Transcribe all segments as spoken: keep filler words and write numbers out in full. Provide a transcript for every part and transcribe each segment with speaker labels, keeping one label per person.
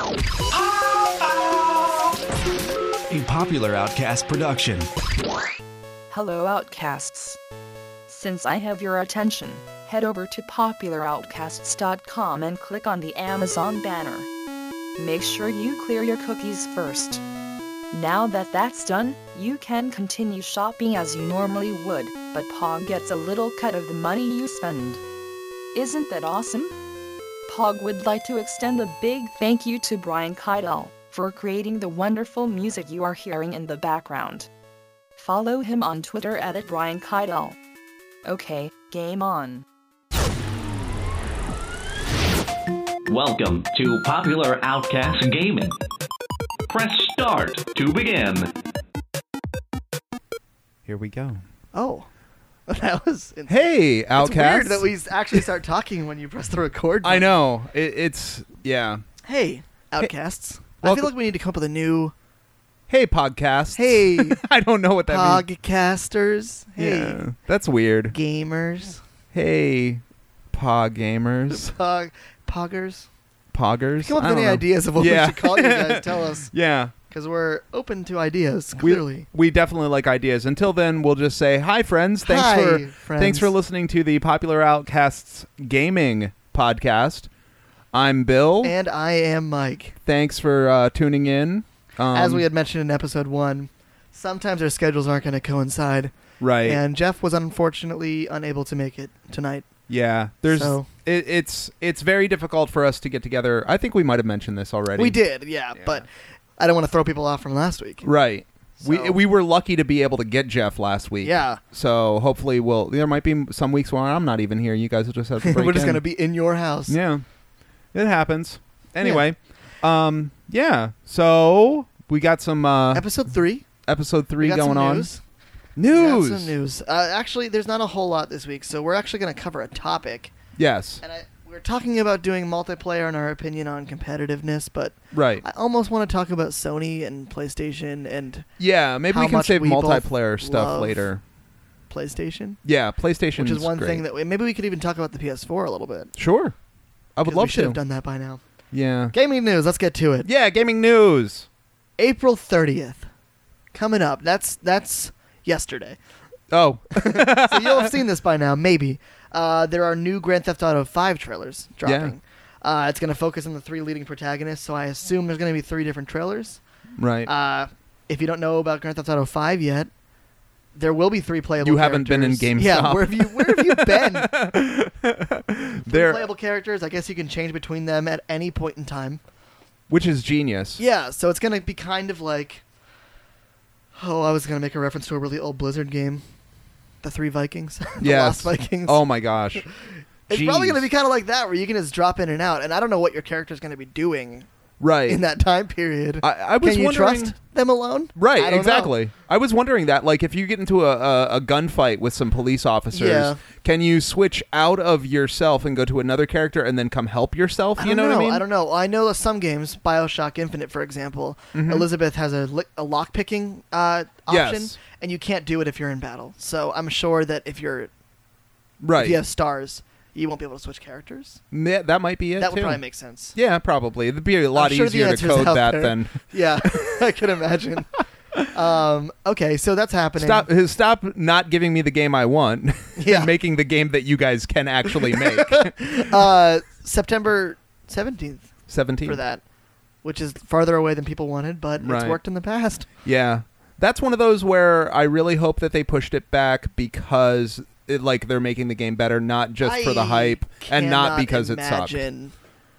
Speaker 1: A Popular Outcast production.
Speaker 2: Hello, Outcasts. Since I have your attention, head over to popular outcasts dot com and click on the Amazon banner. Make sure you clear your cookies first. Now that that's done, you can continue shopping as you normally would, but Pog gets a little cut of the money you spend. Isn't that awesome? Pog would like to extend a big thank you to Brian Keitel for creating the wonderful music you are hearing in the background. Follow him on Twitter at Brian Keitel. Okay, game on.
Speaker 3: Welcome to Popular Outcast Gaming. Press start to begin.
Speaker 4: Here we go.
Speaker 5: Oh, that was. Insane.
Speaker 4: Hey,
Speaker 5: It's
Speaker 4: Outcasts.
Speaker 5: weird that we actually start talking when you press the record button.
Speaker 4: I know. It, it's, yeah.
Speaker 5: Hey, Outcasts. I
Speaker 4: welcome-
Speaker 5: feel like we need to come up with a new.
Speaker 4: Hey, podcasts.
Speaker 5: Hey,
Speaker 4: I don't know what that means.
Speaker 5: Podcasters. Hey,
Speaker 4: Yeah, that's weird.
Speaker 5: gamers.
Speaker 4: Hey, Pog gamers.
Speaker 5: Pog, poggers.
Speaker 4: Poggers.
Speaker 5: Come up
Speaker 4: I
Speaker 5: with
Speaker 4: don't
Speaker 5: any
Speaker 4: know.
Speaker 5: ideas of what
Speaker 4: Yeah.
Speaker 5: we should call you guys. Tell us,
Speaker 4: Yeah.
Speaker 5: because we're open to ideas.
Speaker 4: We-
Speaker 5: Clearly.
Speaker 4: We, definitely like ideas. Until then, we'll just say, hi, friends. Thanks
Speaker 5: Hi,
Speaker 4: for
Speaker 5: friends.
Speaker 4: thanks for listening to the Popular Outcasts Gaming podcast. I'm Bill.
Speaker 5: And I am Mike.
Speaker 4: Thanks for uh, tuning in. Um,
Speaker 5: As we had mentioned in episode one, sometimes our schedules aren't going to coincide.
Speaker 4: right.
Speaker 5: And Jeff was unfortunately unable to make it tonight.
Speaker 4: Yeah, there's
Speaker 5: So-
Speaker 4: it, it's it's very difficult for us to get together. I think we might have mentioned this already.
Speaker 5: We did, yeah,
Speaker 4: Yeah.
Speaker 5: but I don't want to throw people off from last week.
Speaker 4: Right. We
Speaker 5: So-
Speaker 4: we were lucky to be able to get Jeff last week.
Speaker 5: Yeah.
Speaker 4: So hopefully we'll there might be some weeks where I'm not even here. You guys will just have to break
Speaker 5: We're just
Speaker 4: in.
Speaker 5: going to be in your house.
Speaker 4: Yeah. It happens. Anyway, um yeah. So we got some uh
Speaker 5: Episode three.
Speaker 4: episode three
Speaker 5: we got
Speaker 4: going
Speaker 5: some
Speaker 4: on.
Speaker 5: News.
Speaker 4: News.
Speaker 5: We got some news. Uh, actually, there's not a whole lot this week, so we're actually going to cover a topic.
Speaker 4: Yes.
Speaker 5: And I, we're talking about doing multiplayer and our opinion on competitiveness, but
Speaker 4: Right.
Speaker 5: I almost want to talk about Sony and PlayStation and
Speaker 4: Yeah, maybe
Speaker 5: how
Speaker 4: we can
Speaker 5: much
Speaker 4: save
Speaker 5: we both
Speaker 4: multiplayer stuff
Speaker 5: love
Speaker 4: later.
Speaker 5: PlayStation,
Speaker 4: Yeah, PlayStation
Speaker 5: which is one
Speaker 4: great.
Speaker 5: thing that we, maybe we could even talk about the P S four a little bit.
Speaker 4: Sure. I would
Speaker 5: 'Cause
Speaker 4: love
Speaker 5: we should
Speaker 4: to.
Speaker 5: have done that by now.
Speaker 4: Yeah.
Speaker 5: Gaming news. Let's get to it.
Speaker 4: Yeah, gaming news.
Speaker 5: April thirtieth, coming up. That's that's yesterday.
Speaker 4: Oh.
Speaker 5: So you'll have seen this by now, maybe. Uh, there are new Grand Theft Auto five trailers dropping. Uh, it's going to focus on the three leading protagonists, so I assume there's going to be three different trailers.
Speaker 4: Right.
Speaker 5: Uh, if you don't know about Grand Theft Auto five yet, there will be three playable
Speaker 4: You
Speaker 5: characters.
Speaker 4: haven't been in GameStop.
Speaker 5: Yeah, where have you, where have you been? Three
Speaker 4: there,
Speaker 5: playable characters, I guess you can change between them at any point in time.
Speaker 4: which is genius.
Speaker 5: Yeah, so it's going to be kind of like... Oh, I was going to make a reference to a really old Blizzard game. The Three Vikings. The
Speaker 4: Yes.
Speaker 5: Lost Vikings.
Speaker 4: Oh my gosh.
Speaker 5: It's probably
Speaker 4: Jeez.
Speaker 5: going to be kind of like that, where you can just drop in and out, and I don't know what your character's going to be doing
Speaker 4: Right.
Speaker 5: in that time period.
Speaker 4: I, I was
Speaker 5: can you
Speaker 4: wondering.
Speaker 5: trust them alone?
Speaker 4: Right.
Speaker 5: I don't
Speaker 4: Exactly.
Speaker 5: know.
Speaker 4: I was wondering that, like, if you get into a, a, a gunfight with some police officers,
Speaker 5: Yeah.
Speaker 4: can you switch out of yourself and go to another character and then come help yourself?
Speaker 5: I
Speaker 4: You
Speaker 5: don't
Speaker 4: know, what I mean?
Speaker 5: I don't know. I know that some games, Bioshock Infinite, for example,
Speaker 4: Mhm.
Speaker 5: Elizabeth has a, li- a lock picking uh, option,
Speaker 4: Yes.
Speaker 5: and you can't do it if you're in battle. So I'm sure that if you're
Speaker 4: Right.
Speaker 5: if you have stars, you won't be able to switch characters.
Speaker 4: Yeah, that might be it.
Speaker 5: that would
Speaker 4: too.
Speaker 5: probably make sense.
Speaker 4: Yeah, probably. It'd be a lot
Speaker 5: I'm sure the
Speaker 4: easier to
Speaker 5: answer's
Speaker 4: code
Speaker 5: out
Speaker 4: that
Speaker 5: there.
Speaker 4: than
Speaker 5: Yeah, I can imagine. um, okay, so that's happening.
Speaker 4: stop. Stop not giving me the game I want.
Speaker 5: Yeah.
Speaker 4: and making the game that you guys can actually make.
Speaker 5: uh, September seventeenth
Speaker 4: Seventeen
Speaker 5: for that, which is farther away than people wanted, but
Speaker 4: Right.
Speaker 5: it's worked in the past.
Speaker 4: Yeah, that's one of those where I really hope that they pushed it back because it, like they're making the game better, not just for the
Speaker 5: I
Speaker 4: hype and not
Speaker 5: cannot
Speaker 4: because it sucked.
Speaker 5: imagine-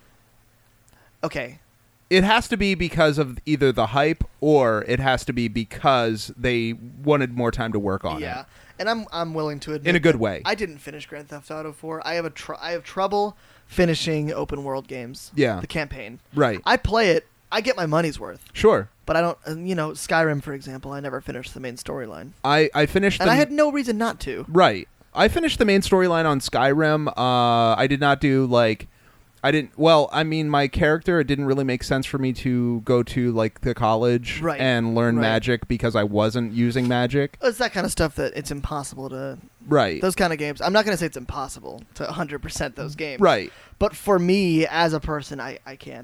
Speaker 5: Okay,
Speaker 4: It has to be because of either the hype or it has to be because they wanted more time to work on
Speaker 5: yeah,
Speaker 4: it
Speaker 5: and I'm I'm willing to admit
Speaker 4: in a good
Speaker 5: that
Speaker 4: way.
Speaker 5: I didn't finish Grand Theft Auto four. I have a tr- I have trouble finishing open world games.
Speaker 4: Yeah.
Speaker 5: the campaign.
Speaker 4: Right.
Speaker 5: I play it. I get my money's worth,
Speaker 4: Sure.
Speaker 5: but I don't. uh, You know, Skyrim, for example, I never finished the main storyline,
Speaker 4: I I finished
Speaker 5: and
Speaker 4: the
Speaker 5: I had no reason not to.
Speaker 4: Right. I finished the main storyline on Skyrim. Uh, I did not do like, I didn't. Well, I mean, my character. It didn't really make sense for me to go to like the college
Speaker 5: Right.
Speaker 4: and learn
Speaker 5: Right.
Speaker 4: magic because I wasn't using magic.
Speaker 5: It's that kind of stuff that it's impossible to.
Speaker 4: Right.
Speaker 5: Those kind of games. I'm not going to say it's impossible to one hundred percent those games.
Speaker 4: Right.
Speaker 5: But for me, as a person, I, I can't.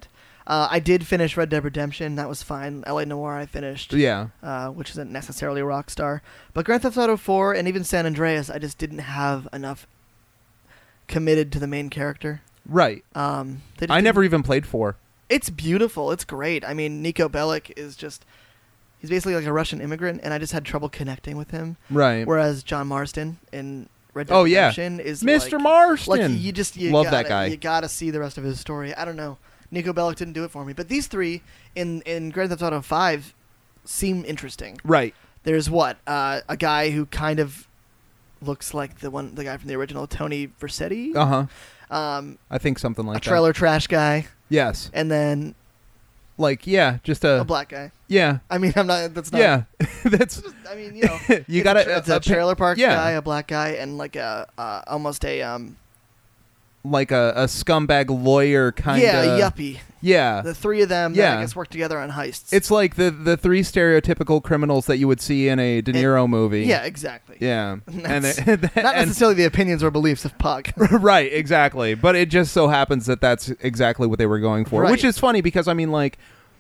Speaker 5: Uh, I did finish Red Dead Redemption. That was fine. L A Noire I finished.
Speaker 4: Yeah.
Speaker 5: Uh, which isn't necessarily Rockstar. But Grand Theft Auto four and even San Andreas, I just didn't have enough committed to the main character.
Speaker 4: Right.
Speaker 5: Um, they just
Speaker 4: I
Speaker 5: didn't-
Speaker 4: never even played four.
Speaker 5: It's beautiful. It's great. I mean, Nico Bellic is just... He's basically like a Russian immigrant, and I just had trouble connecting with him.
Speaker 4: Right.
Speaker 5: Whereas John Marston in Red Dead
Speaker 4: Oh, yeah.
Speaker 5: Redemption is
Speaker 4: Mister
Speaker 5: like...
Speaker 4: Marston.
Speaker 5: Like, you just... You
Speaker 4: Love
Speaker 5: gotta,
Speaker 4: that guy.
Speaker 5: You gotta see the rest of his story. I don't know. Nico Bellic didn't do it for me. But these three in, in Grand Theft Auto five seem interesting.
Speaker 4: Right.
Speaker 5: There's what? Uh, a guy who kind of looks like the one, the guy from the original, Tony Vercetti.
Speaker 4: Uh-huh.
Speaker 5: Um,
Speaker 4: I think something like
Speaker 5: a trailer
Speaker 4: that.
Speaker 5: trash guy.
Speaker 4: Yes.
Speaker 5: And then
Speaker 4: Like, yeah, just a...
Speaker 5: a black guy.
Speaker 4: Yeah.
Speaker 5: I mean, I'm not... That's not...
Speaker 4: Yeah. That's...
Speaker 5: Just, I mean, you know...
Speaker 4: you
Speaker 5: it's
Speaker 4: gotta...
Speaker 5: A tra- it's a,
Speaker 4: a- a-
Speaker 5: trailer park
Speaker 4: yeah.
Speaker 5: guy, a black guy, and like a... Uh, almost a... um.
Speaker 4: Like a, a scumbag lawyer kind of...
Speaker 5: Yeah, a yuppie.
Speaker 4: Yeah.
Speaker 5: The three of them,
Speaker 4: Yeah.
Speaker 5: that I guess, work together on heists.
Speaker 4: It's like the, the three stereotypical criminals that you would see in a De Niro movie.
Speaker 5: Yeah, exactly.
Speaker 4: Yeah. and
Speaker 5: That's
Speaker 4: it-
Speaker 5: Not
Speaker 4: and-
Speaker 5: necessarily the opinions or beliefs of Puck.
Speaker 4: Right, exactly. But it just so happens that that's exactly what they were going for,
Speaker 5: Right.
Speaker 4: which is funny because I mean, like,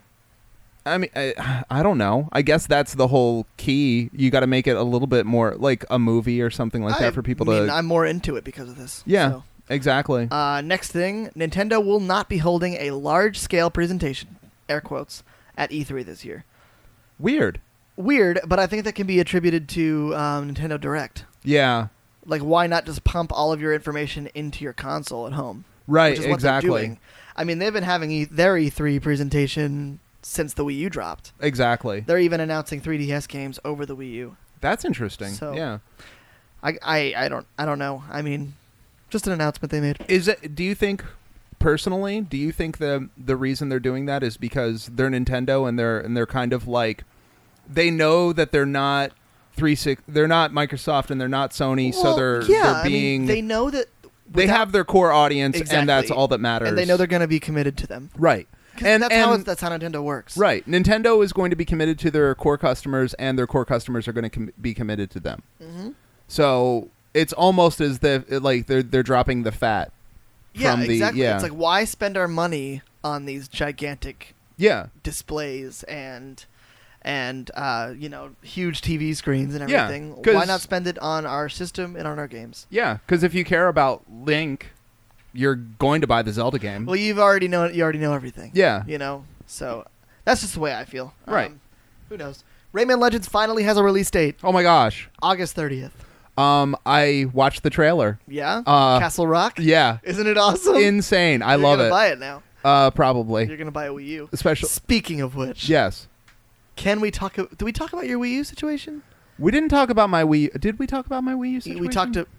Speaker 4: I mean, I, I don't know. I guess that's the whole key. You got to make it a little bit more like a movie or something like
Speaker 5: I
Speaker 4: that for people
Speaker 5: mean,
Speaker 4: to.
Speaker 5: I'm more into it because of this.
Speaker 4: Yeah,
Speaker 5: So.
Speaker 4: exactly.
Speaker 5: Uh, next thing, Nintendo will not be holding a large-scale presentation, air quotes, at E three this year.
Speaker 4: Weird.
Speaker 5: Weird, but I think that can be attributed to um, Nintendo Direct.
Speaker 4: Yeah.
Speaker 5: Like, why not just pump all of your information into your console at home?
Speaker 4: Right.
Speaker 5: Which is what
Speaker 4: exactly.
Speaker 5: they're doing. I mean, they've been having e- their E three presentation since the Wii U dropped.
Speaker 4: Exactly.
Speaker 5: They're even announcing three D S games over the Wii U.
Speaker 4: That's interesting.
Speaker 5: So-
Speaker 4: yeah.
Speaker 5: I, I, I don't I don't know. I mean, just an announcement they made.
Speaker 4: Is it? Do you think? Personally, do you think the the reason they're doing that is because they're Nintendo and they're and they're kind of like they know that they're not three six they're not Microsoft and they're not Sony, so
Speaker 5: Well,
Speaker 4: they're
Speaker 5: yeah,
Speaker 4: they're
Speaker 5: I mean,
Speaker 4: being
Speaker 5: they know that
Speaker 4: they
Speaker 5: without-
Speaker 4: have their core audience
Speaker 5: Exactly.
Speaker 4: and that's all that matters.
Speaker 5: and they know they're going to be committed to them.
Speaker 4: right.
Speaker 5: 'Cause
Speaker 4: And
Speaker 5: that's
Speaker 4: and
Speaker 5: how it's, that's how Nintendo works.
Speaker 4: right, Nintendo is going to be committed to their core customers, and their core customers are going to com- be committed to them.
Speaker 5: Mm-hmm.
Speaker 4: So it's almost as if like they're they're dropping the fat.
Speaker 5: Yeah,
Speaker 4: from the,
Speaker 5: exactly.
Speaker 4: Yeah.
Speaker 5: It's like, why spend our money on these gigantic
Speaker 4: yeah.
Speaker 5: displays and and uh, you know, huge T V screens and
Speaker 4: Yeah,
Speaker 5: everything?
Speaker 4: 'cause-
Speaker 5: Why not spend it on our system and on our games?
Speaker 4: Yeah, because if you care about Link, you're going to buy the Zelda game.
Speaker 5: Well, you've already know you already know everything.
Speaker 4: Yeah.
Speaker 5: You know, so that's just the way I feel.
Speaker 4: Right.
Speaker 5: Um, who knows? Rayman Legends finally has a release date,
Speaker 4: Oh my gosh.
Speaker 5: August thirtieth.
Speaker 4: Um, I watched the trailer.
Speaker 5: Yeah.
Speaker 4: Uh,
Speaker 5: Castle Rock.
Speaker 4: Yeah,
Speaker 5: Isn't it awesome?
Speaker 4: insane. I
Speaker 5: You're
Speaker 4: love
Speaker 5: gonna
Speaker 4: it.
Speaker 5: Buy it now.
Speaker 4: Uh, probably.
Speaker 5: You're gonna buy a Wii U.
Speaker 4: Especially.
Speaker 5: Speaking of which,
Speaker 4: Yes.
Speaker 5: can we talk? Did we talk about your Wii U situation?
Speaker 4: We didn't talk about my Wii. Did we talk about my Wii U situation?
Speaker 5: We talked to.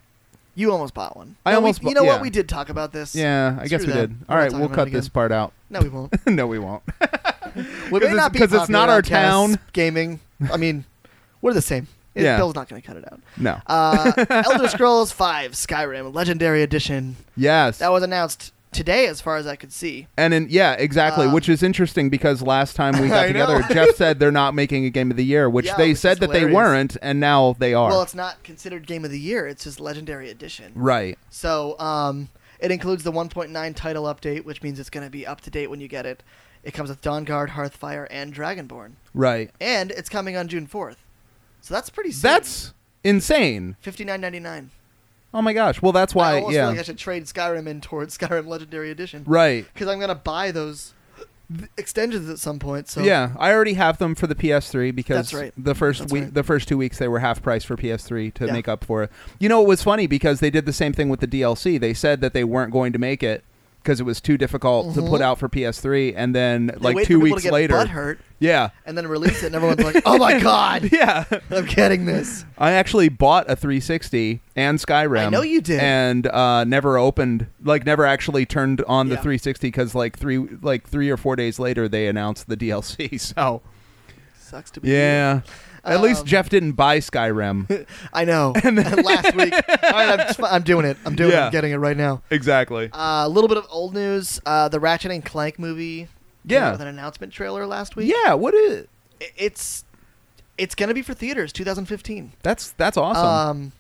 Speaker 5: You almost bought one.
Speaker 4: I
Speaker 5: No,
Speaker 4: almost
Speaker 5: we,
Speaker 4: bu-
Speaker 5: You know
Speaker 4: yeah.
Speaker 5: what? We did talk about this.
Speaker 4: Yeah, I guess
Speaker 5: Screw
Speaker 4: we
Speaker 5: that.
Speaker 4: did.
Speaker 5: We're
Speaker 4: All
Speaker 5: not
Speaker 4: right,
Speaker 5: talking
Speaker 4: we'll
Speaker 5: about
Speaker 4: cut
Speaker 5: it
Speaker 4: this
Speaker 5: again.
Speaker 4: part out.
Speaker 5: No, we won't.
Speaker 4: No, we won't.
Speaker 5: We may not be
Speaker 4: because it's not
Speaker 5: popular
Speaker 4: our
Speaker 5: outcasts
Speaker 4: town.
Speaker 5: Gaming. I mean, we're the same. It-
Speaker 4: Yeah.
Speaker 5: Bill's not going to cut it out.
Speaker 4: No.
Speaker 5: Uh, Elder Scrolls five Skyrim Legendary Edition.
Speaker 4: Yes.
Speaker 5: That was announced today, as far as I could see.
Speaker 4: And in, yeah, exactly,
Speaker 5: Um,
Speaker 4: which is interesting because last time we got
Speaker 5: I
Speaker 4: together,
Speaker 5: know.
Speaker 4: Jeff said they're not making a game of the year, which
Speaker 5: Yeah,
Speaker 4: they
Speaker 5: which
Speaker 4: said
Speaker 5: is
Speaker 4: that they
Speaker 5: hilarious.
Speaker 4: weren't, and now they are.
Speaker 5: Well, it's not considered Game of the Year. It's just Legendary Edition.
Speaker 4: right.
Speaker 5: So um, it includes the one point nine title update, which means it's going to be up to date when you get it. It comes with Dawnguard, Hearthfire, and Dragonborn.
Speaker 4: Right.
Speaker 5: And it's coming on June fourth. So that's pretty soon.
Speaker 4: That's insane.
Speaker 5: fifty-nine ninety-nine.
Speaker 4: Oh my gosh. Well, that's
Speaker 5: I
Speaker 4: why.
Speaker 5: almost
Speaker 4: Yeah.
Speaker 5: feel like I should trade Skyrim in towards Skyrim Legendary Edition.
Speaker 4: Right.
Speaker 5: Because I'm going to buy those extensions at some point. So
Speaker 4: Yeah, I already have them for the P S three because
Speaker 5: That's right.
Speaker 4: the first
Speaker 5: That's
Speaker 4: week,
Speaker 5: right.
Speaker 4: the first two weeks they were half price for P S three to
Speaker 5: Yeah.
Speaker 4: make up for it. You know, it was funny because they did the same thing with the D L C. They said that they weren't going to make it because it was too difficult to
Speaker 5: Mhm.
Speaker 4: put out for P S three, and then
Speaker 5: They
Speaker 4: like
Speaker 5: wait
Speaker 4: two
Speaker 5: for people
Speaker 4: weeks
Speaker 5: to get
Speaker 4: later,
Speaker 5: butthurt
Speaker 4: yeah,
Speaker 5: and then release it, and everyone's like, "Oh my god,
Speaker 4: yeah.
Speaker 5: I'm getting this."
Speaker 4: I actually bought a three sixty and Skyrim.
Speaker 5: I know you did.
Speaker 4: and uh, never opened, like never actually turned on the
Speaker 5: Yeah.
Speaker 4: three sixty because like three, like three or four days later they announced the D L C. So
Speaker 5: Sucks to be
Speaker 4: yeah. At least
Speaker 5: Um,
Speaker 4: Jeff didn't buy Skyrim.
Speaker 5: you. I know. Last week, all right, I'm, just- I'm doing it. I'm doing it.
Speaker 4: Yeah.
Speaker 5: I'm getting it right now.
Speaker 4: Exactly.
Speaker 5: Uh, a little bit of old news. Uh, the Ratchet and Clank movie. came
Speaker 4: Yeah.
Speaker 5: out with an announcement trailer last week.
Speaker 4: Yeah. What is?
Speaker 5: I- It's it's gonna be for theaters, twenty fifteen.
Speaker 4: That's that's awesome.
Speaker 5: Um,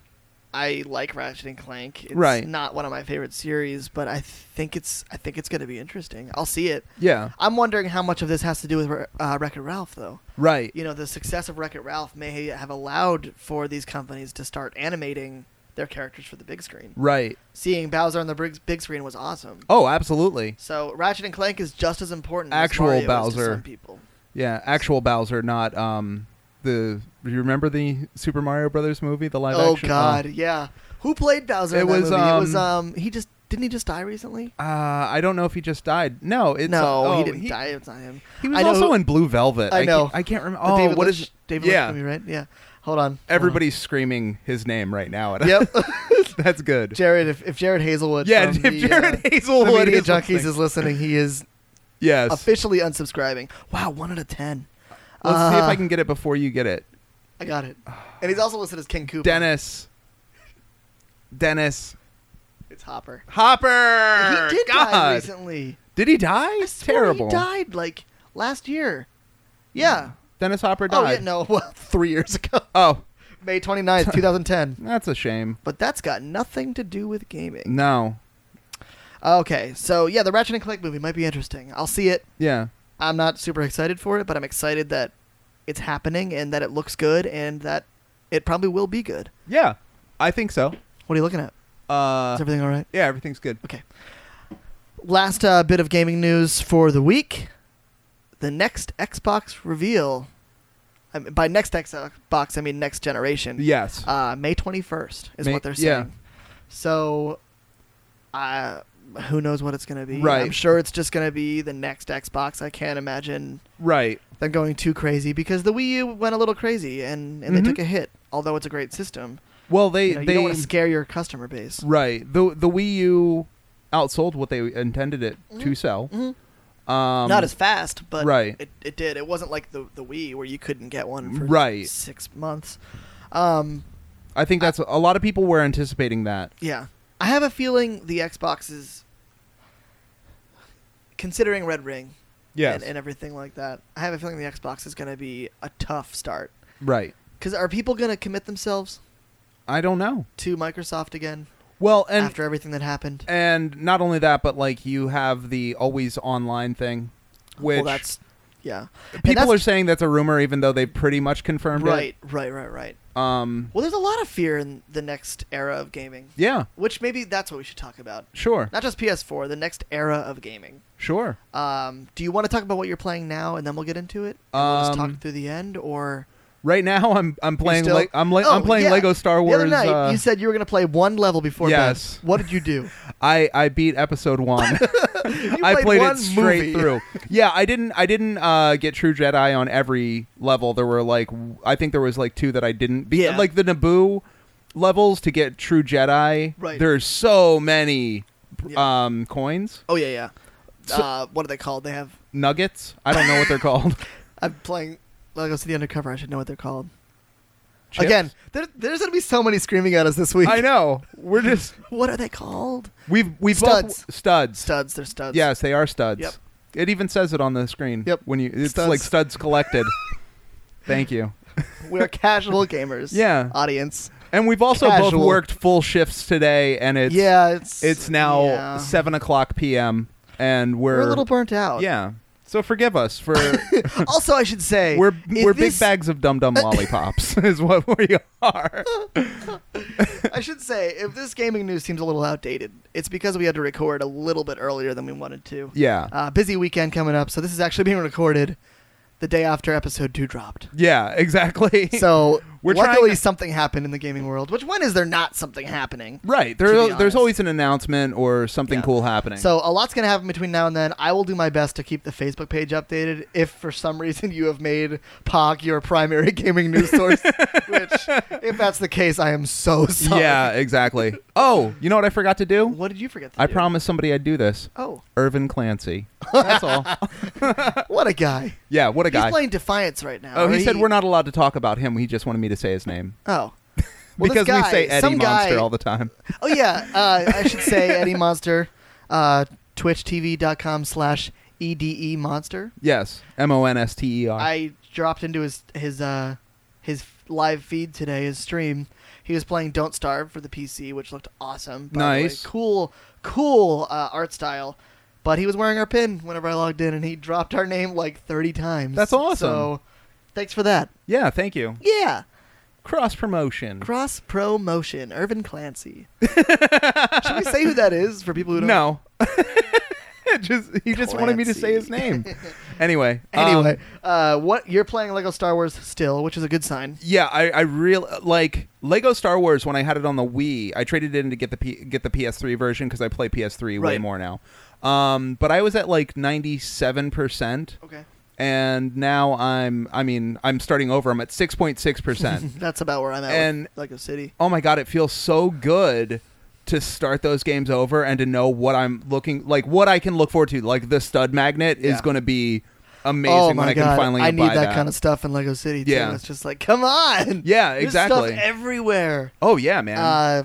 Speaker 5: I like Ratchet and Clank. It's
Speaker 4: Right.
Speaker 5: not one of my favorite series, but I think it's I think it's going to be interesting. I'll see it.
Speaker 4: Yeah.
Speaker 5: I'm wondering how much of this has to do with uh, Wreck-It Ralph, though.
Speaker 4: Right.
Speaker 5: You know, the success of Wreck-It Ralph may have allowed for these companies to start animating their characters for the big screen.
Speaker 4: Right.
Speaker 5: Seeing Bowser on the big, big screen was awesome.
Speaker 4: Oh, absolutely.
Speaker 5: So Ratchet and Clank is just as important
Speaker 4: Actual
Speaker 5: as Mario is to
Speaker 4: Bowser.
Speaker 5: some people.
Speaker 4: Yeah, actual Bowser, not um the. You remember the Super Mario Brothers movie, the live
Speaker 5: Oh
Speaker 4: action?
Speaker 5: God, yeah. Who played Bowser
Speaker 4: It
Speaker 5: in that
Speaker 4: was,
Speaker 5: movie?
Speaker 4: um,
Speaker 5: it was um. He just didn't he just die recently?
Speaker 4: Uh, I don't know if he just died. No, it's
Speaker 5: no,
Speaker 4: oh,
Speaker 5: he didn't die. It's not him.
Speaker 4: He was
Speaker 5: I know
Speaker 4: also
Speaker 5: who-
Speaker 4: in Blue Velvet.
Speaker 5: I know.
Speaker 4: Can't, I can't remember.
Speaker 5: The
Speaker 4: Oh,
Speaker 5: David
Speaker 4: what
Speaker 5: Lynch,
Speaker 4: is?
Speaker 5: David
Speaker 4: yeah.
Speaker 5: Lynch movie, right? Yeah. Hold on. Hold
Speaker 4: Everybody's screaming his name right now.
Speaker 5: Yep.
Speaker 4: That's good.
Speaker 5: on. Jared, if, if Jared Hazelwood,
Speaker 4: Yeah,
Speaker 5: from
Speaker 4: if
Speaker 5: the,
Speaker 4: Jared
Speaker 5: uh,
Speaker 4: Hazelwood
Speaker 5: the Media
Speaker 4: is
Speaker 5: Junkies
Speaker 4: listening.
Speaker 5: is listening, he is
Speaker 4: Yes.
Speaker 5: officially unsubscribing. Wow, one out of ten.
Speaker 4: Let's see if
Speaker 5: Uh,
Speaker 4: I can get it before you get it.
Speaker 5: I got it. And he's also listed as King Koopa.
Speaker 4: Dennis. Dennis.
Speaker 5: It's Hopper.
Speaker 4: Hopper.
Speaker 5: He did
Speaker 4: God.
Speaker 5: die recently.
Speaker 4: Did he die?
Speaker 5: I
Speaker 4: It's
Speaker 5: swear
Speaker 4: terrible.
Speaker 5: He died like last year. Yeah.
Speaker 4: Dennis Hopper
Speaker 5: Oh
Speaker 4: died.
Speaker 5: yeah, no, well, three years ago,
Speaker 4: Oh,
Speaker 5: May twenty-ninth, twenty ten.
Speaker 4: that's a shame.
Speaker 5: But that's got nothing to do with gaming.
Speaker 4: No.
Speaker 5: Okay, so yeah, the Ratchet and Clank movie might be interesting. I'll see it.
Speaker 4: Yeah.
Speaker 5: I'm not super excited for it, but I'm excited that it's happening and that it looks good and that it probably will be good.
Speaker 4: Yeah. I think so.
Speaker 5: What are you looking at?
Speaker 4: Uh,
Speaker 5: Is everything all right?
Speaker 4: yeah, everything's good.
Speaker 5: Okay. Last uh, bit of gaming news for the week. The next Xbox reveal. I mean, by next Xbox, I mean next generation.
Speaker 4: Yes.
Speaker 5: Uh, May twenty-first is
Speaker 4: May-
Speaker 5: what they're
Speaker 4: yeah.
Speaker 5: saying. So, uh, who knows what it's going to be.
Speaker 4: Right.
Speaker 5: I'm sure it's just going to be the next Xbox. I can't imagine
Speaker 4: right.
Speaker 5: them going too crazy because the Wii U went a little crazy and, and
Speaker 4: Mhm.
Speaker 5: they took a hit, although it's a great system.
Speaker 4: Well, they
Speaker 5: You, know, you
Speaker 4: they
Speaker 5: don't want to scare your customer base.
Speaker 4: right. The the Wii U outsold what they intended it to sell.
Speaker 5: Mhm.
Speaker 4: Um,
Speaker 5: Not as fast, but
Speaker 4: right.
Speaker 5: it, it did. It wasn't like the, the Wii where you couldn't get one for
Speaker 4: Right.
Speaker 5: six months. Um,
Speaker 4: I think that's a lot of people were anticipating that.
Speaker 5: yeah. I have a feeling the Xbox is, considering Red Ring and, and everything like that, I have a feeling the Xbox is going to be a tough start.
Speaker 4: right.
Speaker 5: Because are people going to commit themselves
Speaker 4: I don't know.
Speaker 5: to Microsoft again
Speaker 4: Well, and
Speaker 5: after everything that happened?
Speaker 4: and not only that, but like you have the always online thing, which
Speaker 5: well, that's, yeah. And
Speaker 4: people
Speaker 5: that's-
Speaker 4: are saying that's a rumor, even though they pretty much confirmed
Speaker 5: Right, right, right, right.
Speaker 4: it. Um,
Speaker 5: Well, there's a lot of fear in the next era of gaming,
Speaker 4: yeah,
Speaker 5: which maybe that's what we should talk about.
Speaker 4: sure,
Speaker 5: Not just P S four, the next era of gaming.
Speaker 4: sure.
Speaker 5: Um, do you want to talk about what you're playing now, and then we'll get into it? And we'll just
Speaker 4: Um,
Speaker 5: talk through the end, or
Speaker 4: Right now, I'm I'm playing
Speaker 5: still-
Speaker 4: Le- I'm le-
Speaker 5: Oh,
Speaker 4: I'm playing
Speaker 5: yeah.
Speaker 4: Lego Star
Speaker 5: the
Speaker 4: Wars.
Speaker 5: other night
Speaker 4: uh,
Speaker 5: you said you were going to play one level before
Speaker 4: Yes.
Speaker 5: bed. What did you do?
Speaker 4: I I beat episode one.
Speaker 5: You
Speaker 4: I played
Speaker 5: one
Speaker 4: it straight
Speaker 5: movie.
Speaker 4: through. Yeah, I didn't I didn't uh, get True Jedi on every level. There were like w- I think there was like two that I didn't beat.
Speaker 5: Yeah.
Speaker 4: Like the Naboo levels to get True Jedi.
Speaker 5: Right.
Speaker 4: There's so many
Speaker 5: Yeah.
Speaker 4: um, coins,
Speaker 5: Oh yeah, yeah.
Speaker 4: So-
Speaker 5: uh, what are they called? They have.
Speaker 4: nuggets. I don't know what they're called.
Speaker 5: I'm playing Lego City Undercover. I should know what they're called.
Speaker 4: Chips?
Speaker 5: Again, there, there's going to be so many screaming at us this week.
Speaker 4: I know. We're just
Speaker 5: What are they called?
Speaker 4: we've we've
Speaker 5: Studs.
Speaker 4: both studs.
Speaker 5: Studs. They're studs.
Speaker 4: Yes, they are studs.
Speaker 5: Yep.
Speaker 4: It even says it on the screen.
Speaker 5: Yep.
Speaker 4: When you it's
Speaker 5: Studs.
Speaker 4: like studs collected. Thank you.
Speaker 5: We're casual gamers.
Speaker 4: Yeah.
Speaker 5: Audience.
Speaker 4: And we've also
Speaker 5: Casual.
Speaker 4: both worked full shifts today, and it's
Speaker 5: yeah, it's
Speaker 4: it's now
Speaker 5: yeah.
Speaker 4: seven o'clock p m and we're,
Speaker 5: We're a little burnt out.
Speaker 4: yeah. So forgive us for
Speaker 5: Also, I should say
Speaker 4: we're
Speaker 5: if
Speaker 4: we're
Speaker 5: this-
Speaker 4: big bags of dum dum lollipops is what we are.
Speaker 5: I should say, if this gaming news seems a little outdated, it's because we had to record a little bit earlier than we wanted to.
Speaker 4: Yeah.
Speaker 5: Uh, busy weekend coming up, so this is actually being recorded the day after episode two dropped.
Speaker 4: Yeah. Exactly.
Speaker 5: So
Speaker 4: We're
Speaker 5: luckily
Speaker 4: trying-
Speaker 5: something happened in the gaming world. Which when is there not something happening?
Speaker 4: right.
Speaker 5: to
Speaker 4: There,
Speaker 5: be
Speaker 4: there's
Speaker 5: honest.
Speaker 4: always an announcement or something
Speaker 5: Yeah.
Speaker 4: cool happening.
Speaker 5: So a lot's going to happen between now and then. I will do my best to keep the Facebook page updated. If for some reason you have made P O G your primary gaming news source, which if that's the case, I am so sorry.
Speaker 4: yeah. Exactly. Oh, you know what I forgot to do?
Speaker 5: What did you forget to
Speaker 4: I
Speaker 5: do?
Speaker 4: promised somebody I'd do this.
Speaker 5: Oh,
Speaker 4: Irvin Clancy. That's all.
Speaker 5: what a guy.
Speaker 4: Yeah. What a guy.
Speaker 5: He's playing Defiance right now.
Speaker 4: Oh, he
Speaker 5: Or
Speaker 4: said we're not allowed to talk about him. He just wanted me to say his name.
Speaker 5: Oh. Well,
Speaker 4: because
Speaker 5: this guy,
Speaker 4: we say Eddie
Speaker 5: some
Speaker 4: Monster
Speaker 5: guy,
Speaker 4: all the time.
Speaker 5: Oh, yeah. Uh, I should say Eddie Monster, uh, twitch t v dot com slash E D E Monster.
Speaker 4: Yes. M O N S T E R.
Speaker 5: I dropped into his, his, uh, his live feed today, his stream, he was playing Don't Starve for the P C, which looked awesome. By the way.
Speaker 4: Nice.
Speaker 5: Cool, cool uh, art style. But he was wearing our pin whenever I logged in, and he dropped our name like thirty times.
Speaker 4: That's awesome.
Speaker 5: So, thanks for that.
Speaker 4: Yeah, thank you.
Speaker 5: Yeah.
Speaker 4: Cross promotion.
Speaker 5: Cross promotion. Irvin Clancy. Should we say who that is for people who don't?
Speaker 4: No. just he just wanted me to say his name. Anyway.
Speaker 5: Anyway,
Speaker 4: um,
Speaker 5: uh, what you're playing Lego Star Wars still, which is a good sign.
Speaker 4: Yeah, I, I really like Lego Star Wars. When I had it on the Wii, I traded it in to get the P, get the P S three version because I play P S three way
Speaker 5: Right.
Speaker 4: more now. Um, but I was at like ninety-seven percent.
Speaker 5: Okay.
Speaker 4: And now I'm, I mean, I'm starting over. I'm at six point six percent.
Speaker 5: That's about where I'm at
Speaker 4: And-
Speaker 5: with Lego City.
Speaker 4: Oh my God, it feels so good to start those games over and to know what I'm looking, like what I can look forward to. Like the stud magnet is
Speaker 5: Yeah.
Speaker 4: going to be amazing
Speaker 5: Oh
Speaker 4: when
Speaker 5: my
Speaker 4: I can
Speaker 5: God.
Speaker 4: finally
Speaker 5: I need
Speaker 4: buy
Speaker 5: that, kind of stuff in Lego City too.
Speaker 4: Yeah.
Speaker 5: It's just like, come on.
Speaker 4: Yeah,
Speaker 5: There's
Speaker 4: exactly.
Speaker 5: stuff everywhere.
Speaker 4: Oh yeah, man.
Speaker 5: Uh,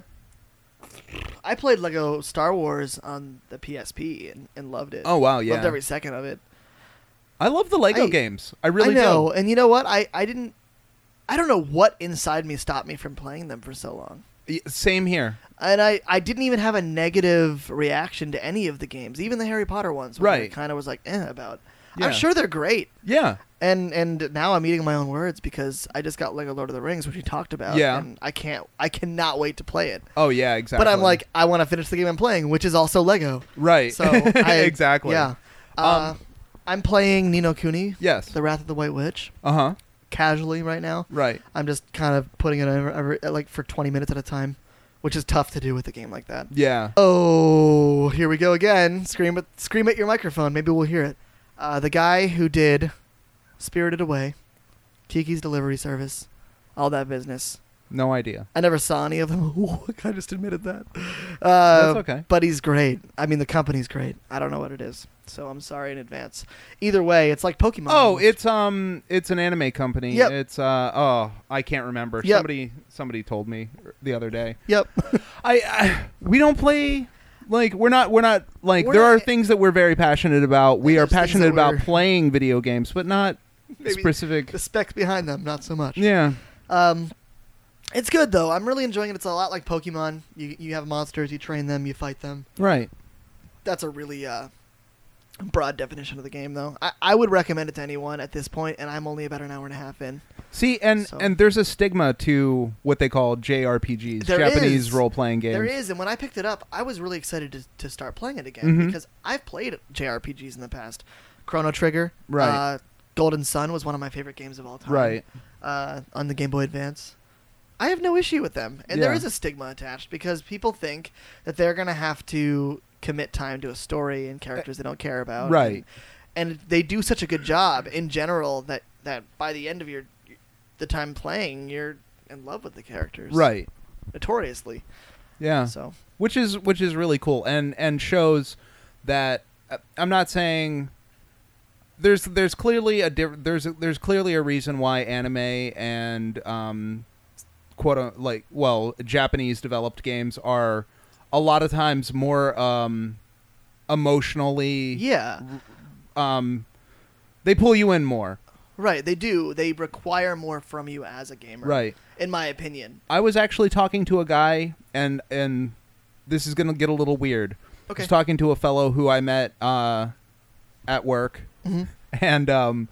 Speaker 5: I played Lego Star Wars on the P S P and, and loved it.
Speaker 4: Oh, wow, yeah.
Speaker 5: Loved every second of it.
Speaker 4: I love the Lego
Speaker 5: I-
Speaker 4: games. I really
Speaker 5: I know,
Speaker 4: do.
Speaker 5: and you know what? I, I didn't. I don't know what inside me stopped me from playing them for so long.
Speaker 4: Y- Same here.
Speaker 5: And I, I didn't even have a negative reaction to any of the games, even the Harry Potter ones. Which I
Speaker 4: Right.
Speaker 5: kind of was like, eh, about.
Speaker 4: Yeah.
Speaker 5: I'm sure they're great.
Speaker 4: Yeah.
Speaker 5: And and now I'm eating my own words because I just got Lego Lord of the Rings, which we talked about.
Speaker 4: Yeah.
Speaker 5: And I can't. I cannot wait to play it.
Speaker 4: Oh yeah, exactly.
Speaker 5: But I'm like, I want to finish the game I'm playing, which is also Lego.
Speaker 4: right.
Speaker 5: So I,
Speaker 4: exactly.
Speaker 5: Yeah. Uh,
Speaker 4: Um,
Speaker 5: I'm playing Ni no Kuni,
Speaker 4: Yes.
Speaker 5: The Wrath of the White Witch,
Speaker 4: Uh huh.
Speaker 5: casually right now.
Speaker 4: Right.
Speaker 5: I'm just kind of putting it over, over, like for twenty minutes at a time, which is tough to do with a game like that.
Speaker 4: Yeah.
Speaker 5: Oh, here we go again. Scream at scream at your microphone. Maybe we'll hear it. Uh, the guy who did Spirited Away, Kiki's Delivery Service, all that business.
Speaker 4: No idea.
Speaker 5: I never saw any of them. I just admitted that. Uh,
Speaker 4: That's okay.
Speaker 5: But he's great. I mean, the company's great. I don't know what it is, so I'm sorry in advance. Either way, it's like Pokemon.
Speaker 4: Oh,
Speaker 5: almost.
Speaker 4: it's um, it's an anime company.
Speaker 5: Yep.
Speaker 4: It's uh, oh, I can't remember.
Speaker 5: Yep.
Speaker 4: Somebody, somebody told me the other day.
Speaker 5: Yep.
Speaker 4: I, I we don't play. Like we're not we're not like
Speaker 5: We're
Speaker 4: there are
Speaker 5: not-
Speaker 4: things that we're very passionate about. We
Speaker 5: And
Speaker 4: are
Speaker 5: there's things
Speaker 4: passionate
Speaker 5: that
Speaker 4: about
Speaker 5: we're-
Speaker 4: playing video games, but not
Speaker 5: Maybe
Speaker 4: specific.
Speaker 5: The specs behind them, not so much.
Speaker 4: Yeah.
Speaker 5: Um, it's good though. I'm really enjoying it. It's a lot like Pokemon. You you have monsters, you train them, you fight them.
Speaker 4: Right.
Speaker 5: That's a really uh, broad definition of the game, though. I, I would recommend it to anyone at this point, and I'm only about an hour and a half in.
Speaker 4: See, and
Speaker 5: So-
Speaker 4: and there's a stigma to what they call J R P Gs,
Speaker 5: There
Speaker 4: Japanese
Speaker 5: is.
Speaker 4: role playing games.
Speaker 5: There is, and when I picked it up, I was really excited to, to start playing it again
Speaker 4: Mhm.
Speaker 5: because I've played J R P Gs in the past. Chrono Trigger,
Speaker 4: Right.
Speaker 5: Uh, Golden Sun was one of my favorite games of all time.
Speaker 4: Right.
Speaker 5: Uh, on the Game Boy Advance. I have no issue with them, and there
Speaker 4: Yeah.
Speaker 5: is a stigma attached because people think that they're gonna have to commit time to a story and characters they don't care about.
Speaker 4: Right.
Speaker 5: And, and they do such a good job in general that, that by the end of your the time playing, you're in love with the characters.
Speaker 4: Right.
Speaker 5: Notoriously.
Speaker 4: Yeah.
Speaker 5: So
Speaker 4: Which is which is really cool and and shows that uh, I'm not saying there's there's clearly a diff- there's a, there's clearly a reason why anime and um quote un- like well Japanese developed games are a lot of times more um emotionally
Speaker 5: yeah,
Speaker 4: um they pull you in more.
Speaker 5: right. They do. They require more from you as a gamer.
Speaker 4: Right.
Speaker 5: In my opinion.
Speaker 4: I was actually talking to a guy, and and this is going to get a little weird. I
Speaker 5: Okay.
Speaker 4: was talking to a fellow who I met uh, at work,
Speaker 5: Mhm.
Speaker 4: and um,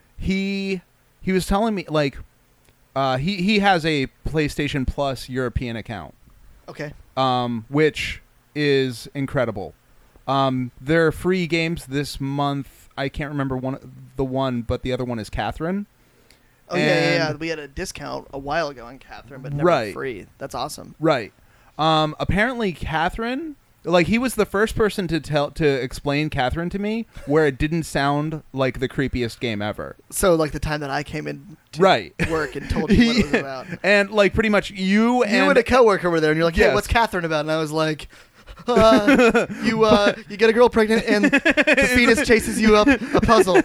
Speaker 4: he he was telling me like uh, he he has a PlayStation Plus European account,
Speaker 5: Okay.
Speaker 4: um, which is incredible. Um, there are free games this month. I can't remember one the one, but the other one is Catherine.
Speaker 5: Oh yeah, yeah, yeah.
Speaker 4: And-
Speaker 5: We had a discount a while ago on Catherine, but never
Speaker 4: Right.
Speaker 5: free. That's awesome.
Speaker 4: Right. Um, apparently, Catherine, like he was the first person to tell to explain Catherine to me, where it didn't sound like the creepiest game ever.
Speaker 5: So like the time that I came in to
Speaker 4: Right.
Speaker 5: work and told you what it was
Speaker 4: Yeah.
Speaker 5: about.
Speaker 4: And like pretty much you and,
Speaker 5: You and a coworker were there, and you're like, "Hey,
Speaker 4: Yes.
Speaker 5: what's Catherine about?" And I was like, uh, "You, uh, you get a girl pregnant, and the fetus chases you up a puzzle."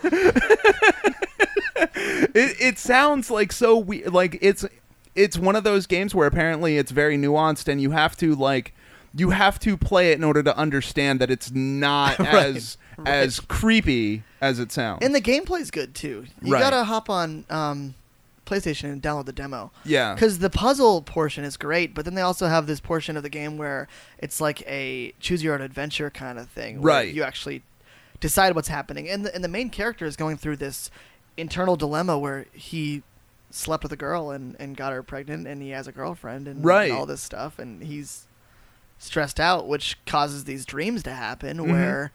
Speaker 4: it it sounds like so we like it's it's one of those games where apparently it's very nuanced, and you have to like you have to play it in order to understand that it's not
Speaker 5: Right,
Speaker 4: as
Speaker 5: right.
Speaker 4: as creepy as it sounds.
Speaker 5: And the gameplay's good too. You
Speaker 4: Right.
Speaker 5: gotta hop on um, PlayStation and download the demo.
Speaker 4: Yeah.
Speaker 5: Because the puzzle portion is great, but then they also have this portion of the game where it's like a choose your own adventure kind of thing. Where
Speaker 4: Right.
Speaker 5: You actually decide what's happening. And the, and the main character is going through this internal dilemma where he slept with a girl and, and got her pregnant, and he has a girlfriend and,
Speaker 4: Right.
Speaker 5: and all this stuff, and he's stressed out, which causes these dreams to happen
Speaker 4: Mhm.
Speaker 5: where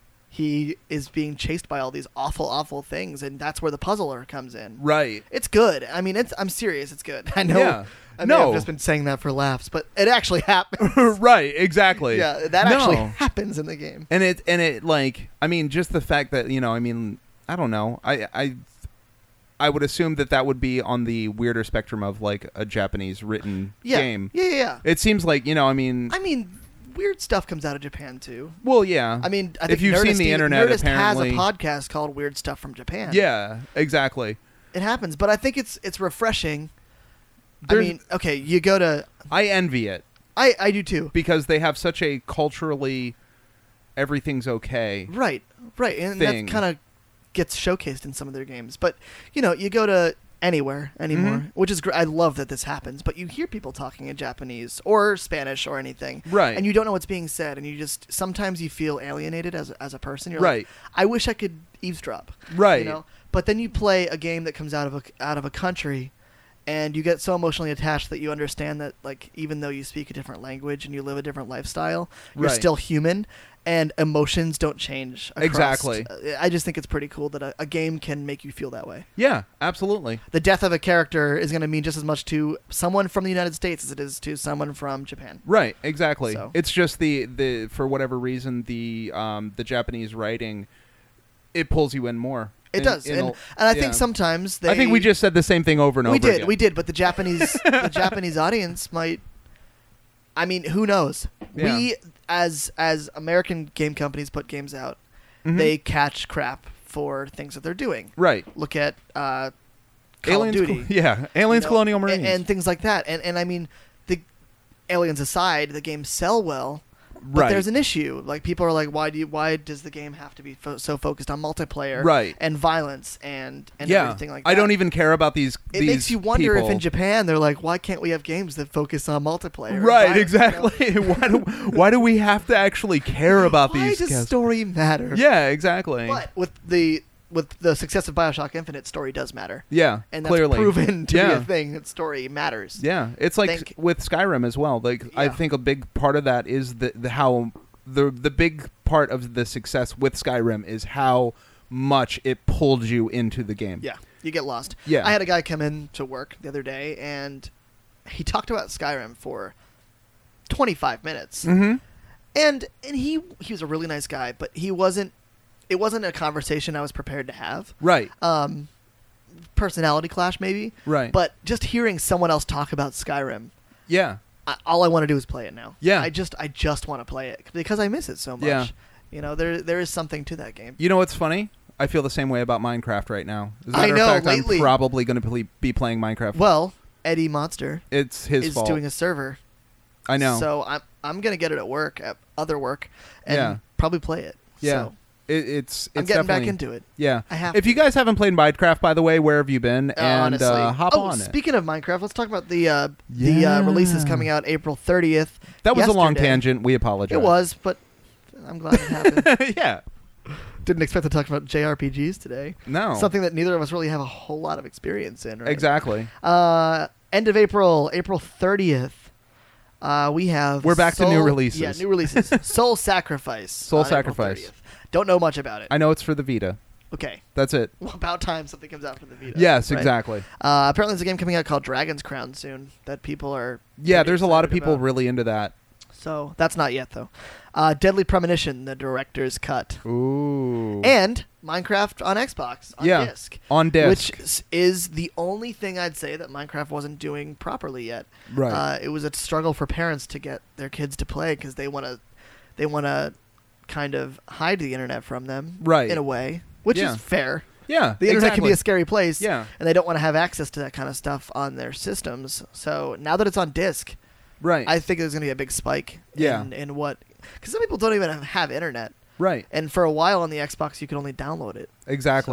Speaker 5: he is being chased by all these awful, awful things, and that's where the puzzler comes in.
Speaker 4: Right.
Speaker 5: It's good. I mean, it's. I'm serious. It's good. I know.
Speaker 4: Yeah.
Speaker 5: I mean,
Speaker 4: No.
Speaker 5: I've just been saying that for laughs, but it actually happens.
Speaker 4: Right. Exactly.
Speaker 5: Yeah, that
Speaker 4: No.
Speaker 5: actually happens in the game.
Speaker 4: And it and it like I mean just the fact that you know I mean I don't know I I I would assume that that would be on the weirder spectrum of like a Japanese written
Speaker 5: Yeah.
Speaker 4: game.
Speaker 5: Yeah, yeah, yeah.
Speaker 4: It seems like you know I mean
Speaker 5: I mean, weird stuff comes out of Japan too.
Speaker 4: well yeah
Speaker 5: I mean, I think
Speaker 4: if you've
Speaker 5: Nerdist,
Speaker 4: seen the
Speaker 5: even-
Speaker 4: internet
Speaker 5: Nerdist
Speaker 4: apparently
Speaker 5: has a podcast called Weird Stuff from Japan.
Speaker 4: yeah exactly
Speaker 5: It happens, but I think it's it's refreshing.
Speaker 4: There's-
Speaker 5: I mean, okay, you go to
Speaker 4: I envy it
Speaker 5: I I do too.
Speaker 4: because they have such a culturally everything's okay
Speaker 5: Right, right, and
Speaker 4: thing.
Speaker 5: that kind of gets showcased in some of their games. But you know, you go to anywhere anymore,
Speaker 4: Mhm.
Speaker 5: which is great. I love that this happens. But you hear people talking in Japanese or Spanish or anything,
Speaker 4: Right.
Speaker 5: And you don't know what's being said, and you just sometimes you feel alienated as a, as a person. You're
Speaker 4: Right.
Speaker 5: like, I wish I could eavesdrop,
Speaker 4: Right.
Speaker 5: You know, but then you play a game that comes out of a out of a country. And you get so emotionally attached that you understand that, like, even though you speak a different language and you live a different lifestyle, you're
Speaker 4: Right.
Speaker 5: still human, and emotions don't change. Across.
Speaker 4: Exactly.
Speaker 5: Uh, I just think it's pretty cool that a, a game can make you feel that way.
Speaker 4: yeah absolutely
Speaker 5: The death of a character is going to mean just as much to someone from the United States as it is to someone from Japan.
Speaker 4: Right, exactly.
Speaker 5: So-
Speaker 4: It's just the, the for whatever reason the um the Japanese writing it pulls you in more.
Speaker 5: It
Speaker 4: In-
Speaker 5: does,
Speaker 4: in
Speaker 5: and,
Speaker 4: a-
Speaker 5: and I
Speaker 4: yeah.
Speaker 5: think sometimes they.
Speaker 4: I think we just said the same thing over and
Speaker 5: we
Speaker 4: over
Speaker 5: did,
Speaker 4: again.
Speaker 5: we did, but the Japanese, the Japanese audience might. I mean, who knows?
Speaker 4: Yeah.
Speaker 5: We, as as American game companies put games out,
Speaker 4: Mhm.
Speaker 5: they catch crap for things that they're doing.
Speaker 4: right.
Speaker 5: Look at uh, Call
Speaker 4: Aliens,
Speaker 5: of Duty,
Speaker 4: yeah, Aliens,
Speaker 5: you know,
Speaker 4: Colonial
Speaker 5: and-
Speaker 4: Marines,
Speaker 5: and, things like that. And and I mean, the aliens aside, the games sell well. But
Speaker 4: right.
Speaker 5: there's an issue. Like, people are like, why do you, why does the game have to be fo- so focused on multiplayer,
Speaker 4: Right.
Speaker 5: and violence and and
Speaker 4: yeah,
Speaker 5: everything like that?
Speaker 4: I don't even care about these.
Speaker 5: It
Speaker 4: these
Speaker 5: makes you wonder
Speaker 4: people.
Speaker 5: if in Japan they're like, why can't we have games that focus on multiplayer? and
Speaker 4: Right,
Speaker 5: violence, you know?
Speaker 4: exactly. why do why do we have to actually care about
Speaker 5: Why
Speaker 4: these?
Speaker 5: does
Speaker 4: guys?
Speaker 5: story matter?
Speaker 4: Yeah, exactly.
Speaker 5: But with the with the success of BioShock Infinite, story does matter,
Speaker 4: yeah,
Speaker 5: and that's
Speaker 4: clearly
Speaker 5: proven to be
Speaker 4: yeah.
Speaker 5: a thing. That story matters.
Speaker 4: Yeah, it's like
Speaker 5: Think-
Speaker 4: with Skyrim as well. Like I
Speaker 5: Yeah.
Speaker 4: think a big part of that is the, the how the the big part of the success with Skyrim is how much it pulled you into the game.
Speaker 5: Yeah, you get lost.
Speaker 4: Yeah.
Speaker 5: I had a guy come in to work the other day, and he talked about Skyrim for twenty-five minutes.
Speaker 4: Mm-hmm.
Speaker 5: And and he he was a really nice guy, but he wasn't. It wasn't a conversation I was prepared to have.
Speaker 4: Right.
Speaker 5: Um, personality clash maybe.
Speaker 4: Right.
Speaker 5: But just hearing someone else talk about Skyrim,
Speaker 4: yeah.
Speaker 5: I, all I want to do is play it now.
Speaker 4: Yeah.
Speaker 5: I just I just want to play it because I miss it so much.
Speaker 4: Yeah.
Speaker 5: You know, there there is something to that game.
Speaker 4: You know what's funny? I feel the same way about Minecraft right now. As a
Speaker 5: I
Speaker 4: matter
Speaker 5: know,
Speaker 4: of fact,
Speaker 5: lately-
Speaker 4: I'm probably going to be playing Minecraft.
Speaker 5: Well, Eddie Monster
Speaker 4: it's his
Speaker 5: is
Speaker 4: fault.
Speaker 5: doing a server.
Speaker 4: I know.
Speaker 5: So I'm I'm gonna get it at work, at other work, and
Speaker 4: Yeah.
Speaker 5: probably play it.
Speaker 4: Yeah.
Speaker 5: So
Speaker 4: It, it's it's
Speaker 5: I'm getting back
Speaker 4: definitely-
Speaker 5: into it.
Speaker 4: Yeah.
Speaker 5: I have
Speaker 4: If
Speaker 5: to.
Speaker 4: you guys haven't played Minecraft, by the way, where have you been?
Speaker 5: Uh,
Speaker 4: and
Speaker 5: honestly.
Speaker 4: uh, hop
Speaker 5: oh,
Speaker 4: on it.
Speaker 5: speaking of Minecraft, let's talk about the uh, the
Speaker 4: Yeah.
Speaker 5: uh, releases coming out April thirtieth.
Speaker 4: That was a long
Speaker 5: yesterday.
Speaker 4: tangent. We apologize.
Speaker 5: It was, but I'm glad it happened.
Speaker 4: yeah.
Speaker 5: Didn't expect to talk about J R P Gs today.
Speaker 4: No.
Speaker 5: Something that neither of us really have a whole lot of experience in, right?
Speaker 4: Exactly.
Speaker 5: Uh, end of April, April thirtieth. Uh, we have.
Speaker 4: We're back to
Speaker 5: Soul-
Speaker 4: new releases.
Speaker 5: Yeah, new releases. Soul Sacrifice.
Speaker 4: Soul
Speaker 5: on April
Speaker 4: Sacrifice.
Speaker 5: thirtieth. Don't know much about it.
Speaker 4: I know it's for the Vita.
Speaker 5: Okay.
Speaker 4: That's it.
Speaker 5: Well, about time something comes out for the Vita.
Speaker 4: Yes,
Speaker 5: right?
Speaker 4: exactly.
Speaker 5: Uh, apparently, there's a game coming out called Dragon's Crown soon that people are.
Speaker 4: Yeah,
Speaker 5: pretty
Speaker 4: there's a lot of
Speaker 5: excited
Speaker 4: people
Speaker 5: about.
Speaker 4: really into that.
Speaker 5: So that's not yet though. Uh, Deadly Premonition, the director's cut,
Speaker 4: Ooh.
Speaker 5: and Minecraft on Xbox on
Speaker 4: Yeah,
Speaker 5: disc,
Speaker 4: on disc.
Speaker 5: which s- is the only thing I'd say that Minecraft wasn't doing properly yet.
Speaker 4: Right.
Speaker 5: Uh, it was a struggle for parents to get their kids to play because they want to, they want to, kind of hide the internet from them,
Speaker 4: Right.
Speaker 5: In a way, which
Speaker 4: Yeah.
Speaker 5: is fair.
Speaker 4: yeah.
Speaker 5: The internet can
Speaker 4: exactly.
Speaker 5: be a scary place,
Speaker 4: Yeah.
Speaker 5: and they don't want to have access to that kind of stuff on their systems. So now that it's on disc,
Speaker 4: Right.
Speaker 5: I think there's going to be a big spike
Speaker 4: Yeah.
Speaker 5: in, in what... Because some people don't even have internet.
Speaker 4: right.
Speaker 5: And for a while on the Xbox, you could only download it.
Speaker 4: Exactly.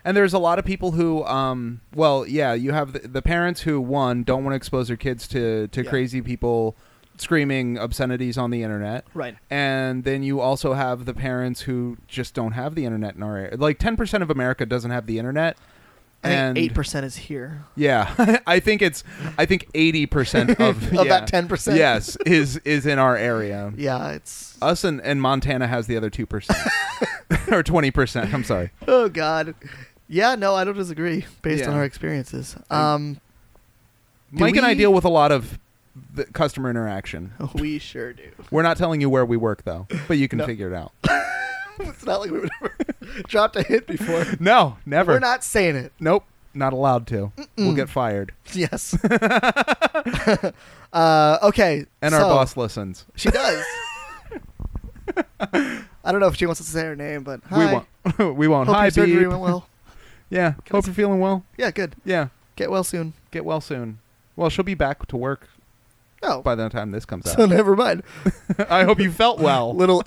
Speaker 4: And there's a lot of people who, um, well, yeah, you have the, the parents who, one, don't want to expose their kids to, to
Speaker 5: Yeah.
Speaker 4: crazy people screaming obscenities on the internet.
Speaker 5: Right.
Speaker 4: And then you also have the parents who just don't have the internet in our area. Like ten percent of America doesn't have the internet.
Speaker 5: I
Speaker 4: and
Speaker 5: think eight percent is here.
Speaker 4: Yeah, I think it's I think eighty percent of
Speaker 5: Of
Speaker 4: yeah,
Speaker 5: that ten percent?
Speaker 4: Yes, is is in our area.
Speaker 5: Yeah, it's...
Speaker 4: Us and, and Montana has the other two percent or twenty percent. I'm sorry.
Speaker 5: Oh, God. Yeah, no, I don't disagree based on
Speaker 4: Yeah.
Speaker 5: our experiences. Um, do
Speaker 4: Mike and I
Speaker 5: we-
Speaker 4: deal with a lot of the customer interaction.
Speaker 5: We sure do.
Speaker 4: We're not telling you where we work though, but you can
Speaker 5: No.
Speaker 4: figure it out.
Speaker 5: It's not like we would ever dropped a hint before.
Speaker 4: No, never.
Speaker 5: We're not saying it.
Speaker 4: Nope, not allowed to. We'll get fired.
Speaker 5: Yes. uh, okay.
Speaker 4: And our
Speaker 5: so-
Speaker 4: boss listens.
Speaker 5: She does. I don't know if she wants us to say her name, but hi.
Speaker 4: We won't. we won't.
Speaker 5: Hope
Speaker 4: Hi,
Speaker 5: your surgery
Speaker 4: Beep.
Speaker 5: went well.
Speaker 4: Yeah.
Speaker 5: Can I
Speaker 4: Hope
Speaker 5: s-
Speaker 4: you're feeling well.
Speaker 5: Yeah, good.
Speaker 4: Yeah.
Speaker 5: Get well soon.
Speaker 4: Get well soon. Well, she'll be back to work
Speaker 5: Oh,
Speaker 4: by the time this comes
Speaker 5: so
Speaker 4: out.
Speaker 5: never mind.
Speaker 4: I hope you felt well.
Speaker 5: Little.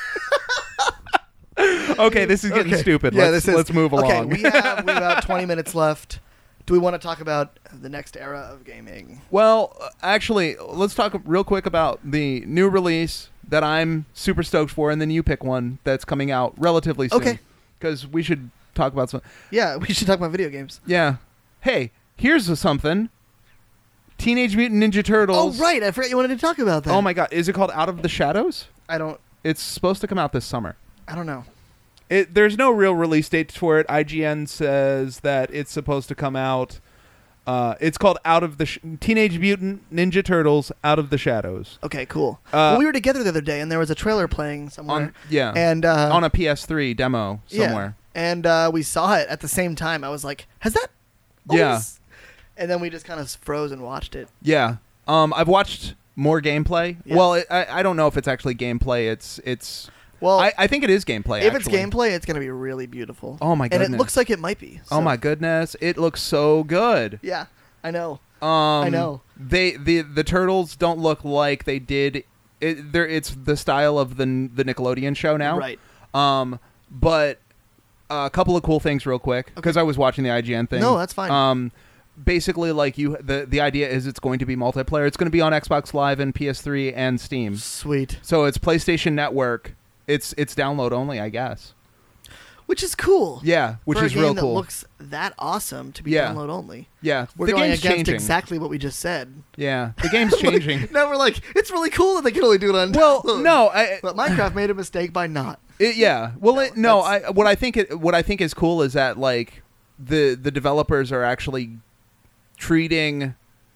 Speaker 4: Okay, this is getting
Speaker 5: Okay.
Speaker 4: stupid.
Speaker 5: Yeah,
Speaker 4: let's,
Speaker 5: this is.
Speaker 4: let's move along.
Speaker 5: Okay, we have we have about twenty minutes left. Do we want to talk about the next era of gaming?
Speaker 4: Well, uh, actually, let's talk real quick about the new release that I'm super stoked for, and then you pick one that's coming out relatively soon.
Speaker 5: Okay.
Speaker 4: Because we should talk about some.
Speaker 5: Yeah, we should talk about video games.
Speaker 4: Yeah. Hey, here's something. Teenage Mutant Ninja Turtles.
Speaker 5: Oh, right. I forgot you wanted to talk about that.
Speaker 4: Oh my God, is it called Out of the Shadows?
Speaker 5: I don't.
Speaker 4: It's supposed to come out this summer.
Speaker 5: I don't know.
Speaker 4: It, there's no real release date for it. I G N says that it's supposed to come out. Uh, it's called Out of the Sh- Teenage Mutant Ninja Turtles Out of the Shadows.
Speaker 5: Okay, cool.
Speaker 4: Uh,
Speaker 5: well, we were together the other day, and there was a trailer playing somewhere.
Speaker 4: On yeah,
Speaker 5: and uh,
Speaker 4: on a P S three demo somewhere.
Speaker 5: Yeah, and uh, we saw it at the same time. I was like, "Has that?"
Speaker 4: Yeah.
Speaker 5: always-" And then we just kind of froze and watched it.
Speaker 4: Yeah. Um, I've watched more gameplay.
Speaker 5: Yeah.
Speaker 4: Well, it, I I don't know if it's actually gameplay. It's it's.
Speaker 5: Well,
Speaker 4: I, I think it is gameplay.
Speaker 5: if
Speaker 4: actually.
Speaker 5: it's gameplay, it's going to be really beautiful.
Speaker 4: Oh my
Speaker 5: And it
Speaker 4: goodness.
Speaker 5: looks like it might be.
Speaker 4: Oh
Speaker 5: so-
Speaker 4: my goodness, it looks so good.
Speaker 5: Yeah, I know.
Speaker 4: Um,
Speaker 5: I know.
Speaker 4: They the the turtles don't look like they did. It, they're, it's the style of the the Nickelodeon show now.
Speaker 5: Right.
Speaker 4: Um, but a couple of cool things, real quick, because I was watching the I G N thing.
Speaker 5: No, that's fine.
Speaker 4: Um, basically, like you, the the idea is it's going to be multiplayer. It's going to be on Xbox Live and P S three and Steam.
Speaker 5: Sweet.
Speaker 4: So it's PlayStation Network. It's it's download only, I guess.
Speaker 5: Which is cool.
Speaker 4: Yeah, which
Speaker 5: For a
Speaker 4: is
Speaker 5: game
Speaker 4: real
Speaker 5: that
Speaker 4: cool.
Speaker 5: looks that awesome to be
Speaker 4: Yeah.
Speaker 5: download only.
Speaker 4: Yeah,
Speaker 5: We're
Speaker 4: the
Speaker 5: going
Speaker 4: game's
Speaker 5: against
Speaker 4: changing.
Speaker 5: exactly what we just said.
Speaker 4: Yeah, the game's changing.
Speaker 5: Now we're like, it's really cool that they can only do it on
Speaker 4: Well,
Speaker 5: download.
Speaker 4: no, I,
Speaker 5: But Minecraft made a mistake by not.
Speaker 4: It, yeah. Well, it, no.
Speaker 5: that's-
Speaker 4: I what I think it, what I think is cool is that like the the developers are actually treating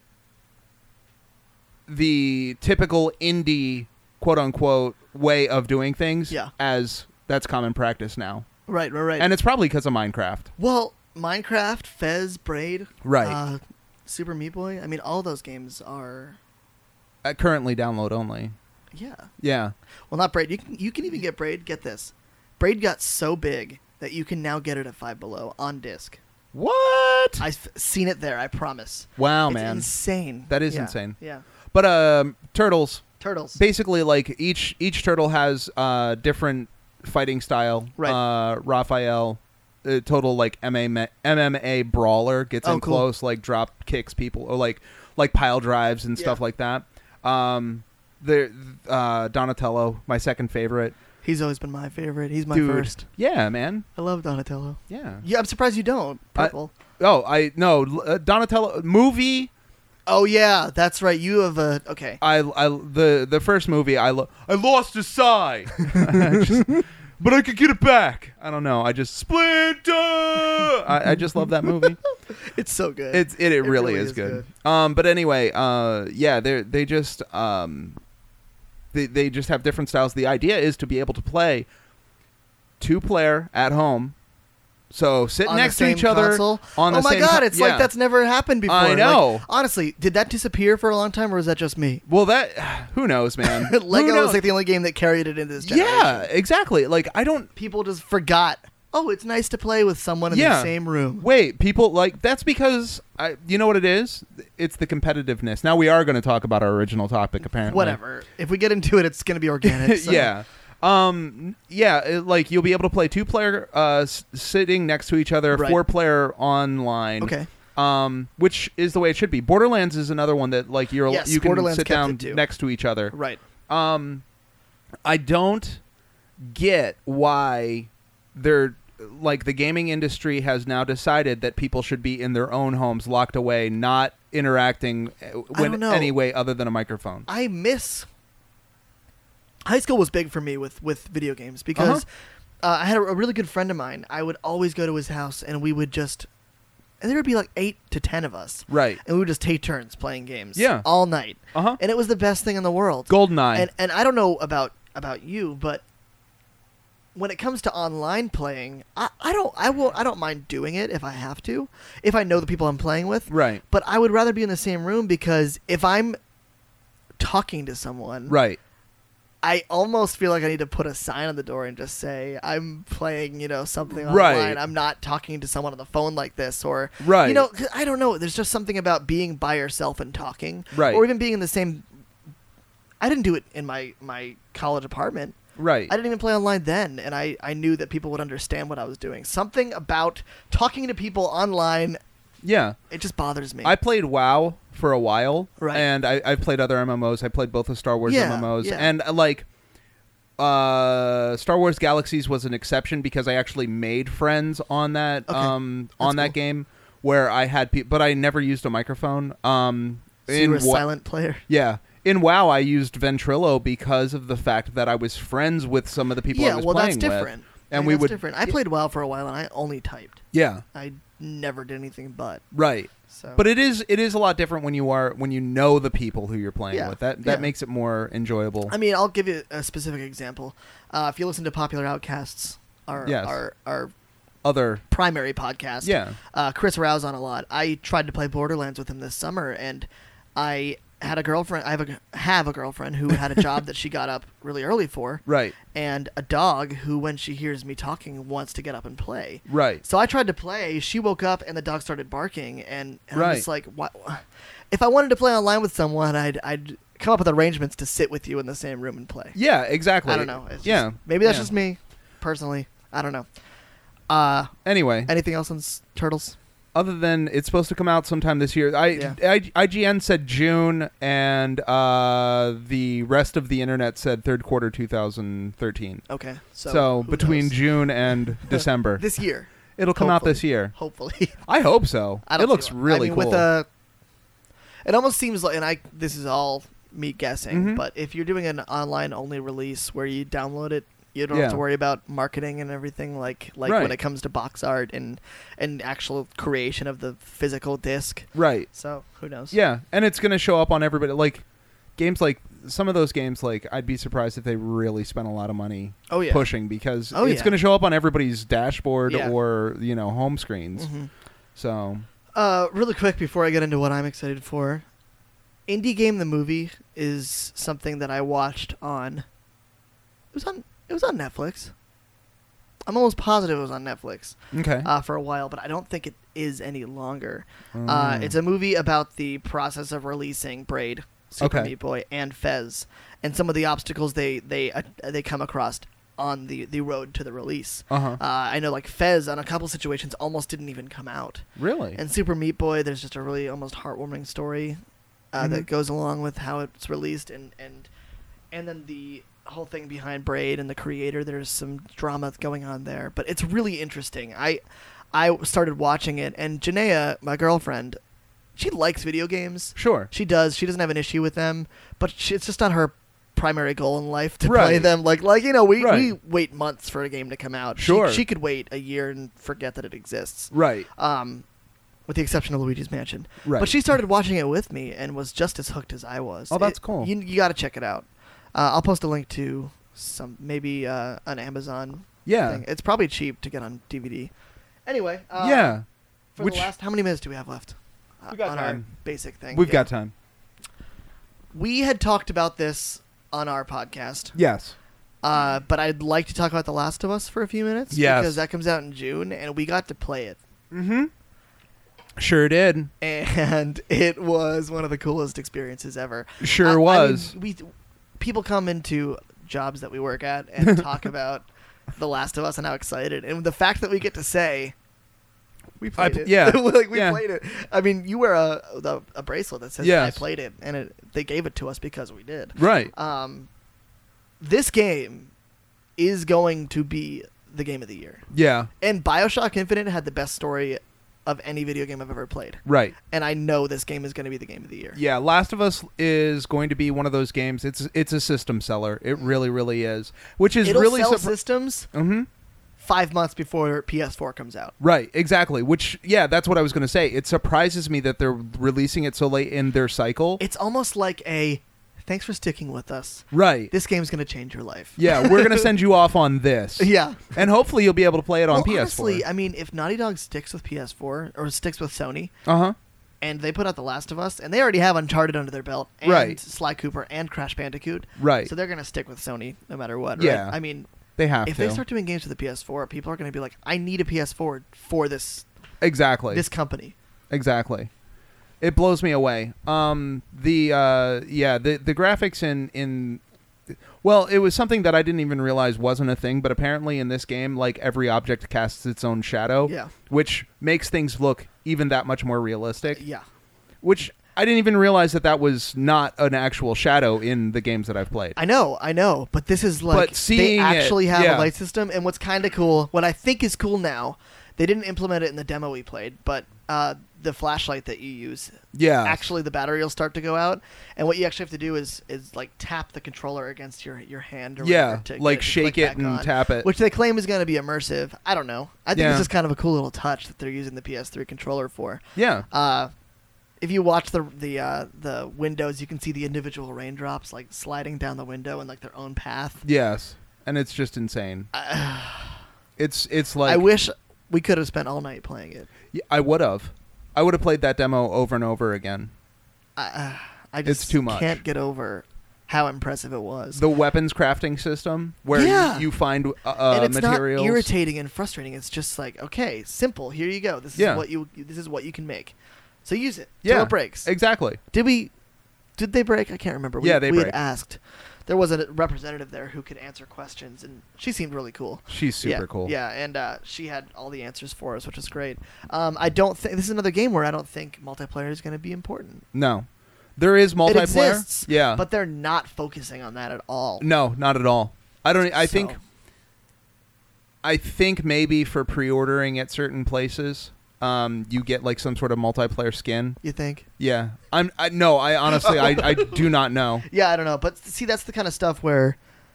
Speaker 4: the typical indie quote unquote way of doing things
Speaker 5: Yeah.
Speaker 4: as that's common practice now,
Speaker 5: Right, right, right.
Speaker 4: and it's probably because of Minecraft.
Speaker 5: well, Minecraft, Fez, Braid,
Speaker 4: Right.
Speaker 5: uh, Super Meat Boy. I mean, all those games are.
Speaker 4: Uh, currently download only.
Speaker 5: Yeah.
Speaker 4: Yeah.
Speaker 5: Well, not Braid. You can you can even get Braid. Get this, Braid got so big that you can now get it at Five Below on disc.
Speaker 4: What?
Speaker 5: I've seen it there. I promise.
Speaker 4: Wow,
Speaker 5: It's
Speaker 4: man.
Speaker 5: insane.
Speaker 4: That is
Speaker 5: Yeah,
Speaker 4: insane.
Speaker 5: Yeah.
Speaker 4: But um, turtles.
Speaker 5: Turtles.
Speaker 4: Basically, like each each turtle has uh different fighting style.
Speaker 5: Right.
Speaker 4: Uh, Raphael, uh, total like M M A M M A brawler, gets
Speaker 5: Oh,
Speaker 4: in
Speaker 5: cool.
Speaker 4: close, like drop kicks people, or like like pile drives and stuff
Speaker 5: Yeah.
Speaker 4: like that. Um, the uh, Donatello, my second favorite.
Speaker 5: He's always been my favorite. He's my
Speaker 4: Dude.
Speaker 5: first.
Speaker 4: Yeah, man.
Speaker 5: I love Donatello.
Speaker 4: Yeah.
Speaker 5: Yeah, I'm surprised you don't.
Speaker 4: I-
Speaker 5: Purple.
Speaker 4: Oh, I no uh, Donatello movie.
Speaker 5: oh yeah, that's right. You have a okay.
Speaker 4: I, I the the first movie I lo- I lost his side, I just- but I could get it back. I don't know. I just Splinter. I, I just love that movie.
Speaker 5: It's so good.
Speaker 4: It's it, it, really, is, good. Um, but anyway, uh, yeah, they they just um, they they just have different styles. The idea is to be able to play two player at home. So sit
Speaker 5: On
Speaker 4: next
Speaker 5: the
Speaker 4: to
Speaker 5: same
Speaker 4: each other
Speaker 5: console?
Speaker 4: on
Speaker 5: oh
Speaker 4: the
Speaker 5: my
Speaker 4: same.
Speaker 5: god,
Speaker 4: co-
Speaker 5: it's
Speaker 4: yeah.
Speaker 5: like that's never happened before.
Speaker 4: I
Speaker 5: Like,
Speaker 4: know.
Speaker 5: honestly, did that disappear for a long time, or was that just me?
Speaker 4: Well, that who knows, man. Who
Speaker 5: Lego
Speaker 4: knows?
Speaker 5: was like the only game that carried it into this generation.
Speaker 4: Yeah, exactly. Like I don't.
Speaker 5: People just forgot. Oh, it's nice to play with someone in
Speaker 4: Yeah.
Speaker 5: the same room.
Speaker 4: Wait, people like that's because I. You know what it is? It's the competitiveness. Now we are going to talk about our original topic, apparently.
Speaker 5: Whatever. If we get into it, it's going to be organic. so-
Speaker 4: yeah. Um, yeah, it, like you'll be able to play two player uh, s- sitting next to each other,
Speaker 5: Right.
Speaker 4: four player online.
Speaker 5: Okay.
Speaker 4: Um, which is the way it should be. Borderlands is another one that like you're
Speaker 5: Yes,
Speaker 4: you can
Speaker 5: Borderlands
Speaker 4: sit
Speaker 5: kept
Speaker 4: down
Speaker 5: it too.
Speaker 4: next to each other.
Speaker 5: Right.
Speaker 4: Um, I don't get why they're like the gaming industry has now decided that people should be in their own homes, locked away, not interacting uh, when
Speaker 5: don't know.
Speaker 4: any way other than a microphone.
Speaker 5: I miss. High school was big for me with, with video games because
Speaker 4: Uh-huh.
Speaker 5: uh, I had a, a really good friend of mine. I would always go to his house and we would just, and there would be like eight to ten of us,
Speaker 4: Right.
Speaker 5: and we would just take turns playing games,
Speaker 4: Yeah.
Speaker 5: all night,
Speaker 4: Uh huh.
Speaker 5: and it was the best thing in the world.
Speaker 4: Goldeneye.
Speaker 5: And and I don't know about about you, but when it comes to online playing, I, I don't I will I don't mind doing it if I have to, if I know the people I'm playing with.
Speaker 4: Right.
Speaker 5: But I would rather be in the same room because if I'm talking to someone,
Speaker 4: Right.
Speaker 5: I almost feel like I need to put a sign on the door and just say I'm playing, you know, something online.
Speaker 4: Right.
Speaker 5: I'm not talking to someone on the phone like this, or
Speaker 4: Right.
Speaker 5: You know, 'cause I don't know. There's just something about being by yourself and talking,
Speaker 4: Right.
Speaker 5: Or even being in the same. I didn't do it in my my college apartment.
Speaker 4: Right.
Speaker 5: I didn't even play online then, and I, I knew that people would understand what I was doing. Something about talking to people online,
Speaker 4: Yeah.
Speaker 5: it just bothers me.
Speaker 4: I played WoW for a while,
Speaker 5: Right.
Speaker 4: and I, I played other M M Os. I played both the Star Wars
Speaker 5: Yeah,
Speaker 4: M M Os,
Speaker 5: yeah.
Speaker 4: and uh, like uh, Star Wars Galaxies was an exception because I actually made friends on that
Speaker 5: Okay.
Speaker 4: um,
Speaker 5: That's
Speaker 4: on that
Speaker 5: cool.
Speaker 4: game where I had people, but I never used a microphone. Um,
Speaker 5: so you
Speaker 4: in
Speaker 5: were a
Speaker 4: Wa-
Speaker 5: silent player.
Speaker 4: Yeah. In WoW, I used Ventrilo because of the fact that I was friends with some of the people
Speaker 5: Yeah,
Speaker 4: I was
Speaker 5: well, that's
Speaker 4: playing with.
Speaker 5: different.
Speaker 4: And
Speaker 5: I mean,
Speaker 4: we
Speaker 5: that's
Speaker 4: would,
Speaker 5: different. I played WoW for a while, and I only typed.
Speaker 4: yeah,
Speaker 5: I never did anything but.
Speaker 4: right.
Speaker 5: So.
Speaker 4: But it is it is a lot different when you are when you know the people who you're playing
Speaker 5: Yeah,
Speaker 4: with. That that
Speaker 5: yeah.
Speaker 4: makes it more enjoyable.
Speaker 5: I mean, I'll give you a specific example. Uh, if you listen to Popular Outcasts, our
Speaker 4: Yes.
Speaker 5: our our
Speaker 4: Other
Speaker 5: primary podcast,
Speaker 4: Yeah.
Speaker 5: uh, Chris Rouse on a lot. I tried to play Borderlands with him this summer, and I had a girlfriend. I have a have a girlfriend who had a job that she got up really early for,
Speaker 4: right,
Speaker 5: and a dog who, when she hears me talking, wants to get up and play.
Speaker 4: right,
Speaker 5: So I tried to play. She woke up, and the dog started barking, and, and I'm
Speaker 4: Right.
Speaker 5: just like, what? If I wanted to play online with someone, I'd I'd come up with arrangements to sit with you in the same room and play.
Speaker 4: yeah, exactly.
Speaker 5: I don't know. It's
Speaker 4: yeah,
Speaker 5: just, maybe that's
Speaker 4: yeah.
Speaker 5: just me, personally. I don't know. Uh,
Speaker 4: Anyway,
Speaker 5: anything else on s- Turtles?
Speaker 4: other than it's supposed to come out sometime this year. I,
Speaker 5: Yeah.
Speaker 4: I I G N said June, and uh, the rest of the internet said third quarter two thousand thirteen.
Speaker 5: Okay. So,
Speaker 4: So,
Speaker 5: who
Speaker 4: between
Speaker 5: knows?
Speaker 4: June and December,
Speaker 5: this year,
Speaker 4: it'll come out
Speaker 5: hopefully.
Speaker 4: this year.
Speaker 5: hopefully.
Speaker 4: I hope so.
Speaker 5: I don't
Speaker 4: It looks
Speaker 5: see why.
Speaker 4: really
Speaker 5: I mean,
Speaker 4: cool.
Speaker 5: With a, it almost seems like, and I this is all me guessing,
Speaker 4: Mhm.
Speaker 5: but if you're doing an online only release where you download it, you don't
Speaker 4: Yeah.
Speaker 5: have to worry about marketing and everything like like
Speaker 4: Right.
Speaker 5: when it comes to box art and and actual creation of the physical disc.
Speaker 4: right.
Speaker 5: So who knows?
Speaker 4: Yeah, and it's going to show up on everybody. Like games like some of those games, like I'd be surprised if they really spent a lot of money
Speaker 5: Oh yeah.
Speaker 4: pushing because
Speaker 5: Oh,
Speaker 4: it's
Speaker 5: yeah.
Speaker 4: going to show up on everybody's dashboard
Speaker 5: Yeah.
Speaker 4: or you know home screens.
Speaker 5: Mhm.
Speaker 4: So
Speaker 5: Uh, really quick before I get into what I'm excited for, Indie Game the movie is something that I watched on. It was on. It was on Netflix. I'm almost positive it was on Netflix
Speaker 4: okay,
Speaker 5: uh, for a while, but I don't think it is any longer. Uh,
Speaker 4: Mm.
Speaker 5: it's a movie about the process of releasing Braid, Super
Speaker 4: Okay.
Speaker 5: Meat Boy, and Fez, and some of the obstacles they they uh, they come across on the, the road to the release.
Speaker 4: uh-huh.
Speaker 5: Uh, I know, like Fez, on a couple situations, almost didn't even come out.
Speaker 4: Really?
Speaker 5: And Super Meat Boy, there's just a really almost heartwarming story uh,
Speaker 4: Mhm.
Speaker 5: that goes along with how it's released, and and and then the whole thing behind Braid and the creator. There's some drama going on there, but it's really interesting. I I started watching it, and Janaea, my girlfriend, she likes video games.
Speaker 4: Sure.
Speaker 5: She does. She doesn't have an issue with them, but she, it's just not her primary goal in life to play
Speaker 4: Right.
Speaker 5: them. Like like you know, we,
Speaker 4: Right.
Speaker 5: we wait months for a game to come out. She-
Speaker 4: Sure.
Speaker 5: she could wait a year and forget that it exists.
Speaker 4: Right.
Speaker 5: Um, with the exception of Luigi's Mansion.
Speaker 4: Right.
Speaker 5: But she started watching it with me and was just as hooked as I was.
Speaker 4: Oh, that's
Speaker 5: It-
Speaker 4: cool.
Speaker 5: You, you got to check it out. Uh, I'll post a link to some maybe uh, an Amazon
Speaker 4: Yeah.
Speaker 5: thing. It's probably cheap to get on D V D. Anyway. Uh,
Speaker 4: yeah.
Speaker 5: For
Speaker 4: Which-
Speaker 5: the last, how many minutes do we have left? Uh,
Speaker 4: We got
Speaker 5: on
Speaker 4: time.
Speaker 5: our basic thing.
Speaker 4: We've
Speaker 5: Yeah.
Speaker 4: got time.
Speaker 5: We had talked about this on our podcast.
Speaker 4: Yes.
Speaker 5: Uh, but I'd like to talk about The Last of Us for a few minutes.
Speaker 4: Yes.
Speaker 5: Because that comes out in June, and we got to play it.
Speaker 4: Mm-hmm. Sure did.
Speaker 5: And it was one of the coolest experiences ever.
Speaker 4: Sure
Speaker 5: I- I
Speaker 4: was.
Speaker 5: mean, we people come into jobs that we work at and talk about The Last of Us and how excited. And the fact that we get to say, we played
Speaker 4: I,
Speaker 5: it.
Speaker 4: Yeah.
Speaker 5: like, we
Speaker 4: yeah.
Speaker 5: played it. I mean, you wear a, a, a bracelet that says
Speaker 4: Yes.
Speaker 5: I played it, and it, they gave it to us because we did.
Speaker 4: Right.
Speaker 5: Um, this game is going to be the game of the year.
Speaker 4: Yeah.
Speaker 5: And BioShock Infinite had the best story of any video game I've ever played.
Speaker 4: Right.
Speaker 5: And I know this game is going to be the game of the year.
Speaker 4: Yeah, Last of Us is going to be one of those games. It's it's a system seller. It really, really is. Which is
Speaker 5: It'll
Speaker 4: really
Speaker 5: sell
Speaker 4: surpri-
Speaker 5: systems
Speaker 4: Mm-hmm.
Speaker 5: five months before P S four comes out.
Speaker 4: Right, exactly. Which, yeah, that's what I was going to say. It surprises me that they're releasing it so late in their cycle.
Speaker 5: It's almost like a, thanks for sticking with us.
Speaker 4: Right.
Speaker 5: This game's going to change your life.
Speaker 4: Yeah, we're going to send you off on this.
Speaker 5: Yeah.
Speaker 4: And hopefully you'll be able to play it on
Speaker 5: well,
Speaker 4: P S four.
Speaker 5: honestly, I mean, if Naughty Dog sticks with P S four or sticks with Sony,
Speaker 4: Uh-huh.
Speaker 5: and they put out The Last of Us, and they already have Uncharted under their belt, and
Speaker 4: Right.
Speaker 5: Sly Cooper and Crash Bandicoot,
Speaker 4: Right.
Speaker 5: so they're going to stick with Sony no matter what. Right?
Speaker 4: Yeah.
Speaker 5: I mean,
Speaker 4: They have
Speaker 5: if
Speaker 4: to.
Speaker 5: they start doing games for the P S four, people are going to be like, I need a P S four for this
Speaker 4: Exactly.
Speaker 5: this company.
Speaker 4: Exactly. It blows me away. Um, the uh, yeah, the the graphics in in well, it was something that I didn't even realize wasn't a thing, but apparently in this game, like every object casts its own shadow,
Speaker 5: Yeah.
Speaker 4: which makes things look even that much more realistic.
Speaker 5: Yeah.
Speaker 4: Which I didn't even realize that that was not an actual shadow in the games that I've played.
Speaker 5: I know, I know, but this is like
Speaker 4: But seeing
Speaker 5: they
Speaker 4: it,
Speaker 5: actually have
Speaker 4: yeah.
Speaker 5: a light system, and what's kind of cool, what I think is cool now, they didn't implement it in the demo we played, but uh, the flashlight that you use,
Speaker 4: Yeah.
Speaker 5: actually the battery will start to go out, and what you actually have to do is is like tap the controller against your your hand, or
Speaker 4: Yeah,
Speaker 5: whatever to
Speaker 4: like
Speaker 5: get to
Speaker 4: shake
Speaker 5: click
Speaker 4: it
Speaker 5: back
Speaker 4: and
Speaker 5: on,
Speaker 4: tap it.
Speaker 5: which they claim is going to be immersive. I don't know. I think
Speaker 4: Yeah.
Speaker 5: it's just kind of a cool little touch that they're using the P S three controller for.
Speaker 4: Yeah.
Speaker 5: Uh, if you watch the the uh, the windows, you can see the individual raindrops like sliding down the window in like their own path.
Speaker 4: Yes. And it's just insane. it's it's like
Speaker 5: I wish we could have spent all night playing it.
Speaker 4: Yeah, I would have. I would have played that demo over and over again.
Speaker 5: I, uh, I just
Speaker 4: It's too much.
Speaker 5: can't get over how impressive it was.
Speaker 4: The weapons crafting system, where
Speaker 5: Yeah.
Speaker 4: you, you find uh, uh,
Speaker 5: and it's
Speaker 4: materials.
Speaker 5: not irritating and frustrating. It's just like, okay, simple. Here you go. This is
Speaker 4: Yeah.
Speaker 5: what you. This is what you can make. So use it.
Speaker 4: Yeah,
Speaker 5: Till it breaks.
Speaker 4: Exactly.
Speaker 5: Did we? Did they break? I can't remember. We,
Speaker 4: Yeah, they
Speaker 5: we
Speaker 4: break.
Speaker 5: had asked. There was a representative there who could answer questions, and she seemed really cool.
Speaker 4: She's super
Speaker 5: yeah,
Speaker 4: cool.
Speaker 5: Yeah, and uh, she had all the answers for us, which was great. Um, I don't think this is another game where I don't think multiplayer is going to be important.
Speaker 4: No, there is multiplayer.
Speaker 5: It exists,
Speaker 4: yeah,
Speaker 5: but they're not focusing on that at all.
Speaker 4: no, not at all. I don't. I
Speaker 5: So-
Speaker 4: think. I think maybe for pre-ordering at certain places, um, you get like some sort of multiplayer skin.
Speaker 5: You think?
Speaker 4: Yeah, I'm. I, no, I honestly, I, I do not know.
Speaker 5: Yeah, I don't know, but see, that's the kind of stuff where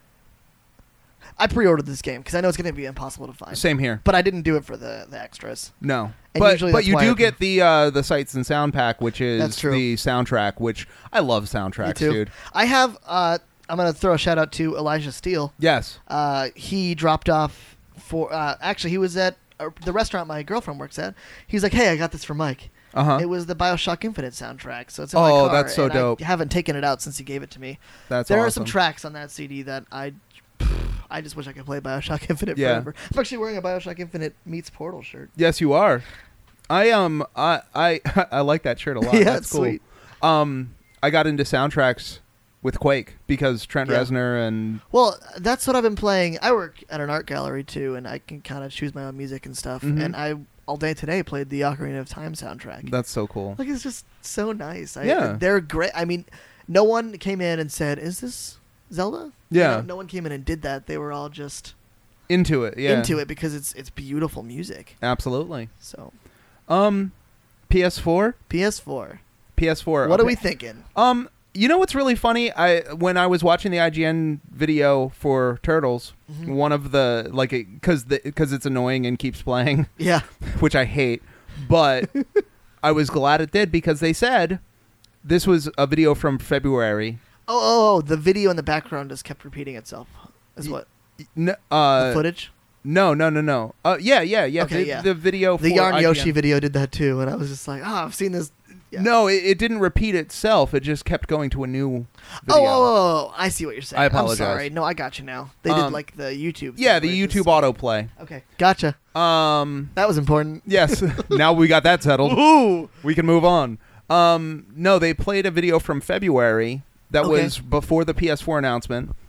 Speaker 5: I pre-ordered this game because I know it's going to be impossible to find.
Speaker 4: Same here.
Speaker 5: But I didn't do it for the, the extras.
Speaker 4: No,
Speaker 5: And
Speaker 4: but
Speaker 5: usually
Speaker 4: but
Speaker 5: that's
Speaker 4: you
Speaker 5: why
Speaker 4: do
Speaker 5: I-
Speaker 4: get the uh, the sights and sound pack, which is
Speaker 5: That's true.
Speaker 4: the soundtrack. Which I love soundtracks,
Speaker 5: Me too.
Speaker 4: dude.
Speaker 5: I have. Uh, I'm going to throw a shout out to Elijah Steele.
Speaker 4: Yes.
Speaker 5: Uh, he dropped off for. Uh, actually, he was at uh, the restaurant my girlfriend works at. He's like, "Hey, I got this for Mike."
Speaker 4: Uh huh.
Speaker 5: It was the BioShock Infinite soundtrack, so it's in my
Speaker 4: Oh,
Speaker 5: car.
Speaker 4: that's so
Speaker 5: and
Speaker 4: dope.
Speaker 5: I haven't taken it out since he gave it to me.
Speaker 4: That's
Speaker 5: there
Speaker 4: awesome.
Speaker 5: are some tracks on that C D that I, I just wish I could play BioShock Infinite
Speaker 4: Yeah.
Speaker 5: forever. I'm actually wearing a BioShock Infinite meets Portal shirt.
Speaker 4: Yes, you are. I um I I I like that shirt a lot.
Speaker 5: Yeah,
Speaker 4: That's
Speaker 5: it's
Speaker 4: cool.
Speaker 5: sweet.
Speaker 4: Um, I got into soundtracks with Quake because Trent
Speaker 5: Yeah.
Speaker 4: Reznor and
Speaker 5: Well, that's what I've been playing. I work at an art gallery too, and I can kind of choose my own music and stuff.
Speaker 4: Mhm.
Speaker 5: And I all day today played the Ocarina of Time soundtrack.
Speaker 4: that's so cool.
Speaker 5: Like it's just so nice. I,
Speaker 4: Yeah.
Speaker 5: they're great. I mean, no one came in and said, "Is this Zelda?"
Speaker 4: Yeah.
Speaker 5: You know, no one came in and did that. They were all just
Speaker 4: Into it, yeah.
Speaker 5: into it because it's it's beautiful music.
Speaker 4: Absolutely.
Speaker 5: So
Speaker 4: Um, P S four,
Speaker 5: P S four.
Speaker 4: P S four.
Speaker 5: What are
Speaker 4: okay.
Speaker 5: we thinking?
Speaker 4: Um, you know what's really funny? I when I was watching the I G N video for Turtles,
Speaker 5: Mhm.
Speaker 4: one of the like because because it's annoying and keeps playing,
Speaker 5: Yeah.
Speaker 4: which I hate, but I was glad it did because they said this was a video from February.
Speaker 5: Oh, oh, oh, the video in the background just kept repeating itself. Is
Speaker 4: Y-
Speaker 5: what
Speaker 4: N- uh,
Speaker 5: the footage?
Speaker 4: No, no, no, no. Uh, yeah, yeah, yeah.
Speaker 5: Okay,
Speaker 4: the,
Speaker 5: yeah.
Speaker 4: the video.
Speaker 5: The
Speaker 4: for
Speaker 5: Yarn
Speaker 4: I G N.
Speaker 5: Yoshi video did that too, and I was just like, "Oh, I've seen this." Yeah.
Speaker 4: No, it, it didn't repeat itself. It just kept going to a new
Speaker 5: Oh,
Speaker 4: video.
Speaker 5: oh, oh, oh, I see what you're saying.
Speaker 4: I apologize.
Speaker 5: I'm sorry. No, I got you now. They
Speaker 4: Um,
Speaker 5: did like the YouTube.
Speaker 4: Yeah,
Speaker 5: thing
Speaker 4: the
Speaker 5: where it
Speaker 4: YouTube
Speaker 5: just-
Speaker 4: autoplay.
Speaker 5: Okay, gotcha.
Speaker 4: Um,
Speaker 5: That was important.
Speaker 4: yes. Now we got that settled.
Speaker 5: Ooh.
Speaker 4: We can move on. Um, no, they played a video from February that
Speaker 5: Okay.
Speaker 4: was before the P S four announcement,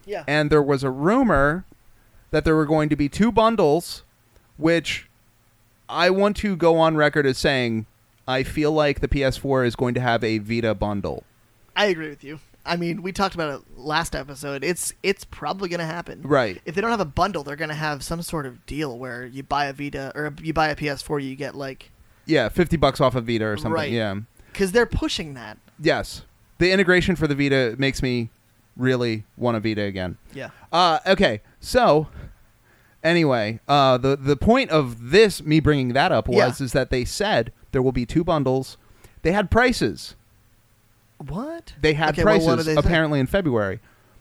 Speaker 5: Yeah.
Speaker 4: And there was a rumor that there were going to be two bundles, which I want to go on record as saying I feel like the P S four is going to have a Vita bundle.
Speaker 5: I agree with you. I mean, we talked about it last episode. It's it's probably going to happen.
Speaker 4: Right.
Speaker 5: If they don't have a bundle, they're going to have some sort of deal where you buy a Vita or you buy a P S four, you get like
Speaker 4: Yeah, fifty bucks off of Vita or something.
Speaker 5: Right.
Speaker 4: Yeah.
Speaker 5: Because they're pushing that.
Speaker 4: Yes. The integration for the Vita makes me really want a Vita again.
Speaker 5: Yeah.
Speaker 4: Uh, okay, so anyway, uh, the the point of this, me bringing that up, was
Speaker 5: Yeah.
Speaker 4: is that they said there will be two bundles. They had prices.
Speaker 5: What?
Speaker 4: They had
Speaker 5: Okay, well,
Speaker 4: prices
Speaker 5: what do they say?
Speaker 4: apparently in February.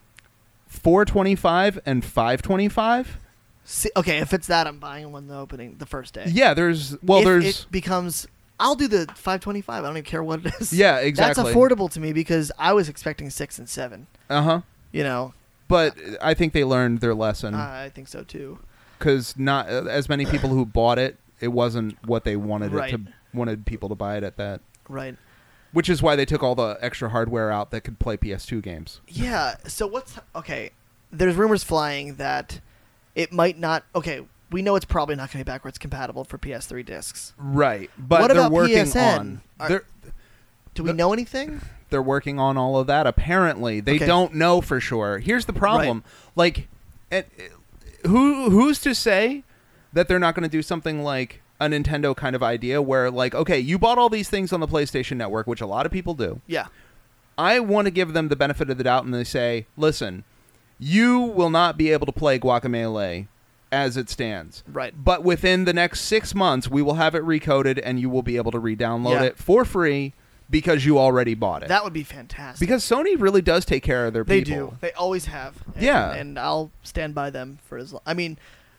Speaker 4: Four twenty five and five twenty five.
Speaker 5: See, okay, if it's that, I'm buying one the opening the first day.
Speaker 4: Yeah, there's well,
Speaker 5: if
Speaker 4: there's
Speaker 5: it becomes. I'll do the five twenty-five. I don't even care what it is.
Speaker 4: Yeah, exactly.
Speaker 5: That's affordable to me because I was expecting six and seven.
Speaker 4: uh huh.
Speaker 5: You know,
Speaker 4: But I think they learned their lesson
Speaker 5: I think so too.
Speaker 4: because not uh, as many people who bought it, it wasn't what they wanted
Speaker 5: Right.
Speaker 4: it to wanted people to buy it at that.
Speaker 5: Right.
Speaker 4: Which is why they took all the extra hardware out that could play P S two games.
Speaker 5: Yeah. So what's okay? There's rumors flying that it might not. Okay, we know it's probably not going to be backwards compatible for P S three discs.
Speaker 4: Right, but
Speaker 5: What
Speaker 4: they're
Speaker 5: about
Speaker 4: working
Speaker 5: P S N?
Speaker 4: on.
Speaker 5: Are-
Speaker 4: They're
Speaker 5: Do we
Speaker 4: The-
Speaker 5: know anything?
Speaker 4: they're working on all of that. Apparently, they
Speaker 5: Okay.
Speaker 4: don't know for sure. Here's the problem: like, it, who who's to say that they're not going to do something like a Nintendo kind of idea, where like, okay, you bought all these things on the PlayStation Network, which a lot of people do.
Speaker 5: Yeah.
Speaker 4: I want to give them the benefit of the doubt, and they say, listen, you will not be able to play Guacamelee as it stands.
Speaker 5: Right.
Speaker 4: But within the next six months, we will have it recoded, and you will be able to re-download
Speaker 5: Yeah.
Speaker 4: it for free because you already bought it.
Speaker 5: That would be fantastic.
Speaker 4: Because Sony really does take care of their
Speaker 5: they
Speaker 4: people.
Speaker 5: do. They always have. And,
Speaker 4: Yeah.
Speaker 5: And I'll stand by them for as long. I mean,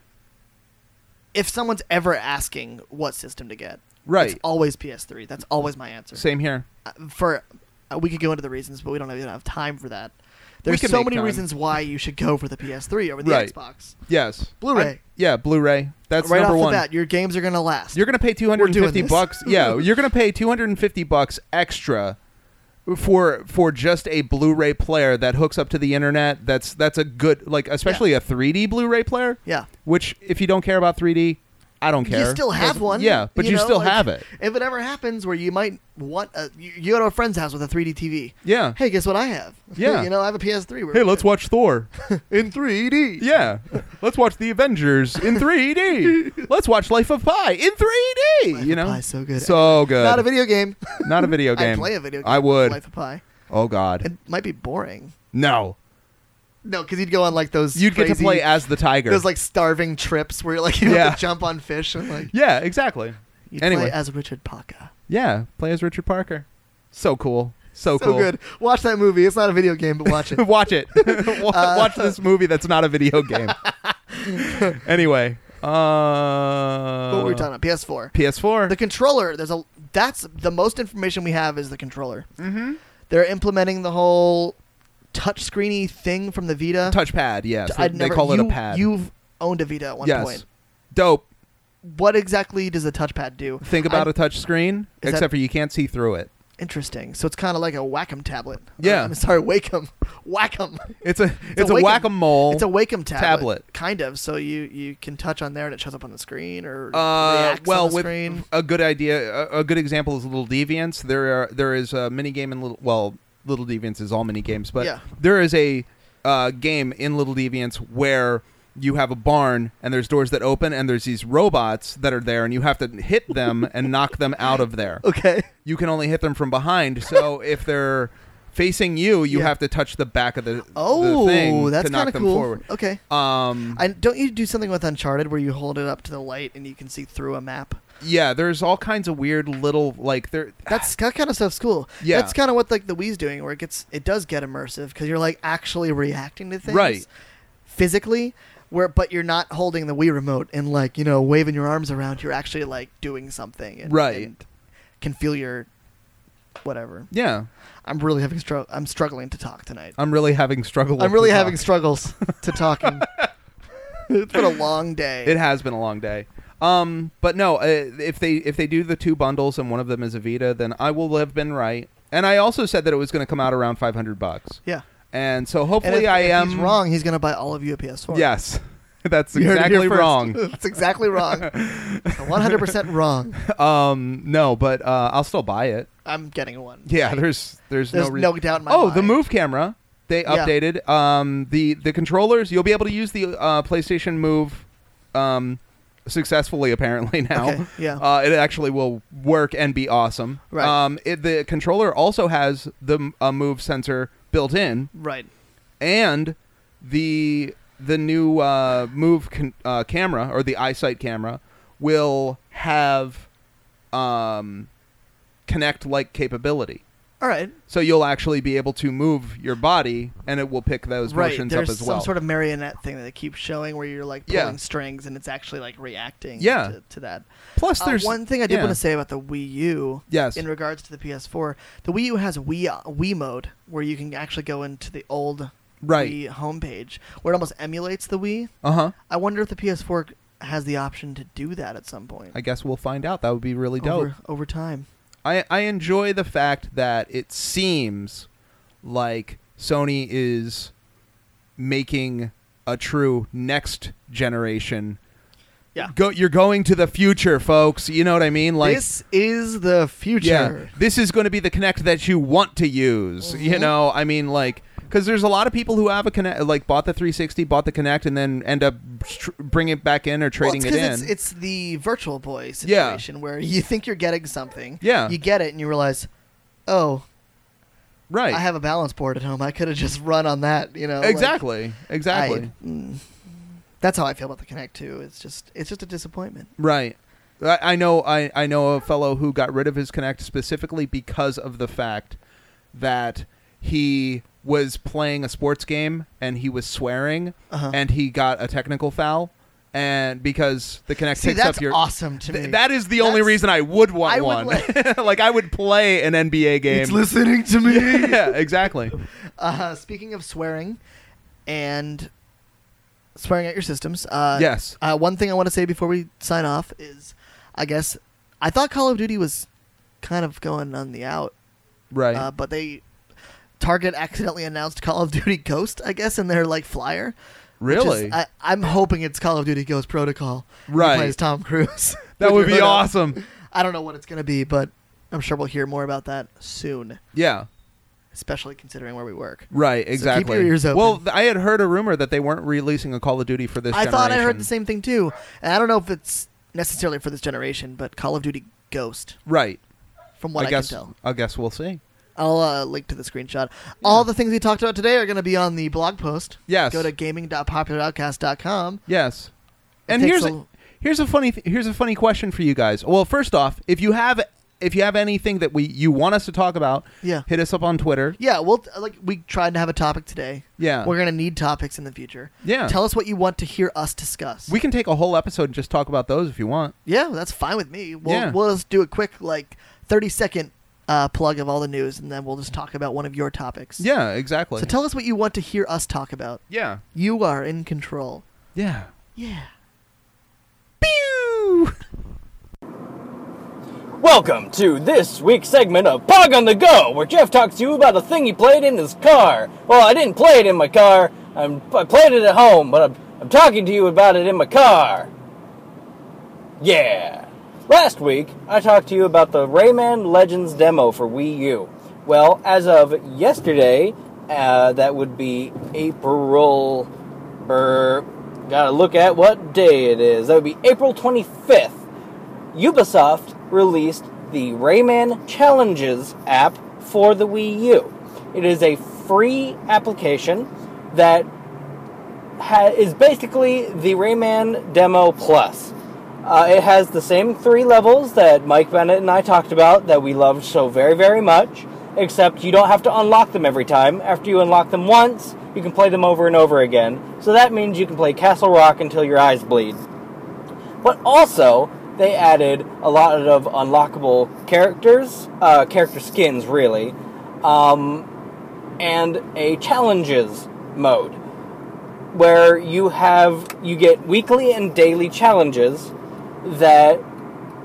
Speaker 5: if someone's ever asking what system to get,
Speaker 4: Right.
Speaker 5: it's always P S three. That's always my answer.
Speaker 4: Same here.
Speaker 5: Uh, For uh, we could go into the reasons, but we don't even have time for that. There's
Speaker 4: can
Speaker 5: so
Speaker 4: make
Speaker 5: many
Speaker 4: time.
Speaker 5: reasons why you should go for the P S three over the
Speaker 4: Right.
Speaker 5: Xbox.
Speaker 4: Yes.
Speaker 5: Blu-ray.
Speaker 4: I- yeah, Blu-ray. That's
Speaker 5: right
Speaker 4: number
Speaker 5: off
Speaker 4: one.
Speaker 5: the bat, your games are gonna last.
Speaker 4: You're going to pay two hundred fifty
Speaker 5: We're doing this.
Speaker 4: bucks. Yeah, you're going to pay two hundred fifty bucks extra for for just a Blu-ray player that hooks up to the internet. That's that's a good, like, especially a three D Blu-ray player,
Speaker 5: yeah.
Speaker 4: which if you don't care about three D, I don't care.
Speaker 5: You still have
Speaker 4: That's-
Speaker 5: one.
Speaker 4: Yeah, but you,
Speaker 5: know,
Speaker 4: still
Speaker 5: like,
Speaker 4: have it.
Speaker 5: If it ever happens where you might want, a, you, you go to a friend's house with a three D T V.
Speaker 4: Yeah.
Speaker 5: Hey, guess what I have?
Speaker 4: Yeah.
Speaker 5: you know, I have a P S three. We're
Speaker 4: Hey, let's
Speaker 5: good.
Speaker 4: watch Thor.
Speaker 5: in three D.
Speaker 4: Yeah. Let's watch The Avengers in three D. Let's watch Life of Pi in three D.
Speaker 5: Life
Speaker 4: you
Speaker 5: of
Speaker 4: know?
Speaker 5: Pi is so good.
Speaker 4: So good.
Speaker 5: Not a video game.
Speaker 4: Not a video game.
Speaker 5: I'd play a video game.
Speaker 4: I would.
Speaker 5: Life of Pi.
Speaker 4: Oh, God.
Speaker 5: It might be boring.
Speaker 4: No.
Speaker 5: No, because you'd go on like those.
Speaker 4: You'd get to
Speaker 5: crazy-
Speaker 4: play as the tiger.
Speaker 5: those like starving trips where you're like you
Speaker 4: Yeah.
Speaker 5: have to jump on fish and like.
Speaker 4: Yeah, exactly.
Speaker 5: You'd
Speaker 4: Anyway.
Speaker 5: play as Richard Paca.
Speaker 4: Yeah, play as Richard Parker. So cool. So,
Speaker 5: So
Speaker 4: cool.
Speaker 5: good. Watch that movie. It's not a video game, but watch it.
Speaker 4: Watch it. Wa-
Speaker 5: Uh,
Speaker 4: Watch this movie that's not a video game. Anyway. Uh,
Speaker 5: what were we talking about? P S four.
Speaker 4: P S four.
Speaker 5: The controller. There's a. That's the most information we have is the controller.
Speaker 4: mm-hmm.
Speaker 5: They're implementing the whole touchscreeny thing from the Vita.
Speaker 4: Touchpad, yes.
Speaker 5: I'd
Speaker 4: they
Speaker 5: never,
Speaker 4: call it
Speaker 5: you,
Speaker 4: a pad.
Speaker 5: You've owned a Vita at one
Speaker 4: yes.
Speaker 5: point.
Speaker 4: Dope.
Speaker 5: What exactly does the touchpad do?
Speaker 4: Think about
Speaker 5: I-
Speaker 4: a touch screen,
Speaker 5: Is
Speaker 4: except
Speaker 5: that-
Speaker 4: for you can't see through it.
Speaker 5: Interesting. So it's kind of like a Wacom tablet.
Speaker 4: Yeah.
Speaker 5: Uh, I'm sorry, Wacom. Wacom.
Speaker 4: It's a it's, a,
Speaker 5: Wacom-
Speaker 4: whack-a-mole.
Speaker 5: It's a Wacom tablet.
Speaker 4: tablet.
Speaker 5: Kind of. So you, you can touch on there and it shows up on the screen or
Speaker 4: Uh,
Speaker 5: reacts
Speaker 4: well,
Speaker 5: on the
Speaker 4: with
Speaker 5: screen.
Speaker 4: a good idea, a, a good example is Little Deviants. There are there is a mini game in Little well, Little Deviants is all mini games, but
Speaker 5: Yeah.
Speaker 4: there is a uh, game in Little Deviants where you have a barn and there's doors that open and there's these robots that are there and you have to hit them and knock them out of there.
Speaker 5: Okay.
Speaker 4: You can only hit them from behind, so if they're facing you, you
Speaker 5: Yeah.
Speaker 4: have to touch the back of the,
Speaker 5: Oh,
Speaker 4: the thing
Speaker 5: that's
Speaker 4: to knock
Speaker 5: kind of
Speaker 4: them
Speaker 5: cool.
Speaker 4: forward.
Speaker 5: Okay.
Speaker 4: Um,
Speaker 5: I, don't you do something with Uncharted where you hold it up to the light and you can see through a map?
Speaker 4: yeah, there's all kinds of weird little like there.
Speaker 5: That's that kind of stuff's cool.
Speaker 4: Yeah.
Speaker 5: That's kind of what like the Wii's doing, where it gets it does get immersive because you're like actually reacting to things,
Speaker 4: Right.
Speaker 5: physically. Where but you're not holding the Wii remote and like you know waving your arms around. You're actually like doing something, and,
Speaker 4: Right.
Speaker 5: and can feel your whatever.
Speaker 4: Yeah,
Speaker 5: I'm really having struggle. I'm struggling to talk tonight.
Speaker 4: I'm really having struggle.
Speaker 5: I'm really
Speaker 4: to
Speaker 5: having
Speaker 4: talk.
Speaker 5: struggles to talking. It's been a long day.
Speaker 4: It has been a long day. Um, but no, uh, if they if they do the two bundles and one of them is a Vita, then I will have been right. And I also said that it was going to come out around five hundred bucks.
Speaker 5: yeah.
Speaker 4: And so
Speaker 5: And
Speaker 4: hopefully
Speaker 5: if,
Speaker 4: I
Speaker 5: if
Speaker 4: am
Speaker 5: he's wrong, he's going to buy all of you a P S four.
Speaker 4: Yes, that's
Speaker 5: You heard it
Speaker 4: exactly
Speaker 5: here first.
Speaker 4: wrong.
Speaker 5: That's exactly wrong. one hundred percent wrong.
Speaker 4: Um, no, but uh, I'll still buy it.
Speaker 5: I'm getting one.
Speaker 4: Yeah,
Speaker 5: Like,
Speaker 4: there's there's,
Speaker 5: there's
Speaker 4: no re-
Speaker 5: no doubt in my
Speaker 4: Oh,
Speaker 5: mind.
Speaker 4: the Move camera they
Speaker 5: Yeah.
Speaker 4: updated. Um, the the controllers you'll be able to use the uh, PlayStation Move, um, successfully apparently now.
Speaker 5: Okay, yeah.
Speaker 4: Uh, it actually will work and be awesome.
Speaker 5: Right.
Speaker 4: Um, it, the controller also has the uh, Move sensor built in,
Speaker 5: Right.
Speaker 4: and the the new uh, Move con- uh, camera or the EyeSight camera will have um, Kinect-like capability.
Speaker 5: All right.
Speaker 4: So you'll actually be able to move your body, and it will pick those
Speaker 5: Right.
Speaker 4: motions
Speaker 5: There's
Speaker 4: up as well.
Speaker 5: some sort of marionette thing that they keep showing where you're like pulling
Speaker 4: Yeah.
Speaker 5: strings and it's actually like reacting
Speaker 4: Yeah.
Speaker 5: to, to that.
Speaker 4: Plus,
Speaker 5: Uh,
Speaker 4: there's
Speaker 5: one thing I did
Speaker 4: yeah.
Speaker 5: want to say about the Wii U.
Speaker 4: Yes.
Speaker 5: In regards to the P S four, the Wii U has Wii Wii mode where you can actually go into the old
Speaker 4: Right.
Speaker 5: Wii homepage where it almost emulates the Wii.
Speaker 4: Uh huh.
Speaker 5: I wonder if the P S four has the option to do that at some point.
Speaker 4: I guess we'll find out. That would be really dope.
Speaker 5: over, over time.
Speaker 4: I, I enjoy the fact that it seems like Sony is making a true next generation.
Speaker 5: Yeah.
Speaker 4: Go, you're going to the future, folks. You know what I mean? Like,
Speaker 5: This is the future.
Speaker 4: yeah, this is going to be the Kinect that you want to use. You
Speaker 5: Mhm.
Speaker 4: know, I mean, like, because there's a lot of people who have a Kinect, like, bought the three sixty, bought the Kinect, and then end up tr- bringing it back in or
Speaker 5: Well,
Speaker 4: trading
Speaker 5: it's
Speaker 4: it
Speaker 5: 'cause
Speaker 4: in.
Speaker 5: It's, it's the Virtual Boy
Speaker 4: Yeah.
Speaker 5: situation where you think you're getting something.
Speaker 4: Yeah.
Speaker 5: You get it and you realize, oh,
Speaker 4: right.
Speaker 5: I have a balance board at home. I could have just run on that. You know. like,
Speaker 4: exactly. exactly.
Speaker 5: I- mm, that's how I feel about the Kinect too. It's just it's just a disappointment.
Speaker 4: Right. I, I know. I, I know a fellow who got rid of his Kinect specifically because of the fact that he was playing a sports game and he was swearing
Speaker 5: Uh-huh.
Speaker 4: and he got a technical foul, and because the Kinect
Speaker 5: See,
Speaker 4: picks
Speaker 5: that's
Speaker 4: up your
Speaker 5: awesome to
Speaker 4: Th-
Speaker 5: me.
Speaker 4: that is the only
Speaker 5: That's-
Speaker 4: reason I would want
Speaker 5: I would
Speaker 4: one.
Speaker 5: like-
Speaker 4: Like I would play an N B A game.
Speaker 5: It's listening to me.
Speaker 4: Yeah, exactly.
Speaker 5: Uh, speaking of swearing and swearing at your systems, uh,
Speaker 4: Yes.
Speaker 5: Uh, one thing I want to say before we sign off is, I guess I thought Call of Duty was kind of going on the out,
Speaker 4: Right.
Speaker 5: uh, but they Target accidentally announced Call of Duty Ghost, I guess, in their like flyer. which is-
Speaker 4: Really?
Speaker 5: I, I'm hoping it's Call of Duty Ghost Protocol.
Speaker 4: Right.
Speaker 5: He plays Tom Cruise.
Speaker 4: That would
Speaker 5: With
Speaker 4: be
Speaker 5: your hood up.
Speaker 4: awesome.
Speaker 5: I don't know what it's going to be, but I'm sure we'll hear more about that soon,
Speaker 4: Yeah.
Speaker 5: especially considering where we work.
Speaker 4: Right, exactly.
Speaker 5: your ears open.
Speaker 4: Well, th- I had heard a rumor that they weren't releasing a Call of Duty for this
Speaker 5: I
Speaker 4: generation.
Speaker 5: thought I heard the same thing too, and I don't know if it's necessarily for this generation, but Call of Duty Ghost,
Speaker 4: Right.
Speaker 5: from what I,
Speaker 4: I guess
Speaker 5: can tell.
Speaker 4: I guess we'll see.
Speaker 5: I'll uh, link to the screenshot. All the things we talked about today are going to be on the blog post.
Speaker 4: Yes.
Speaker 5: Go to gaming dot popular outcast dot com.
Speaker 4: Yes.
Speaker 5: It
Speaker 4: And
Speaker 5: takes
Speaker 4: here's
Speaker 5: a-
Speaker 4: a, here's a funny th- here's a funny question for you guys. Well, first off, if you have if you have anything that we you want us to talk about,
Speaker 5: Yeah.
Speaker 4: hit us up on Twitter.
Speaker 5: Yeah, well, like we tried to have a topic today.
Speaker 4: Yeah.
Speaker 5: We're going to need topics in the future.
Speaker 4: Yeah.
Speaker 5: Tell us what you want to hear us discuss.
Speaker 4: We can take a whole episode and just talk about those if you want.
Speaker 5: Yeah, that's fine with me. We'll,
Speaker 4: Yeah.
Speaker 5: we'll just do a quick, like, thirty second uh, plug of all the news, and then we'll just talk about one of your topics.
Speaker 4: Yeah, exactly.
Speaker 5: So tell us what you want to hear us talk about.
Speaker 4: yeah.
Speaker 5: You are in control.
Speaker 4: Yeah.
Speaker 5: Yeah.
Speaker 4: Pew!
Speaker 6: Welcome to this week's segment of Pog on the Go, where Jeff talks to you about a thing he played in his car. Well, I didn't play it in my car. I'm, I played it at home, but I'm, I'm talking to you about it in my car. Yeah. Last week, I talked to you about the Rayman Legends demo for Wii U. Well, as of yesterday, uh, that would be April... Brr, gotta look at what day it is. That would be April twenty-fifth. Ubisoft released the Rayman Challenges app for the Wii U. It is a free application that ha- is basically the Rayman Demo Plus. Uh, it has the same three levels that Mike Bennett and I talked about that we loved so very, very much, except you don't have to unlock them every time. After you unlock them once, you can play them over and over again. So that means you can play Castle Rock until your eyes bleed. But also, they added a lot of unlockable characters, uh, character skins, really, um, and a challenges mode, where you have, you get weekly and daily challenges that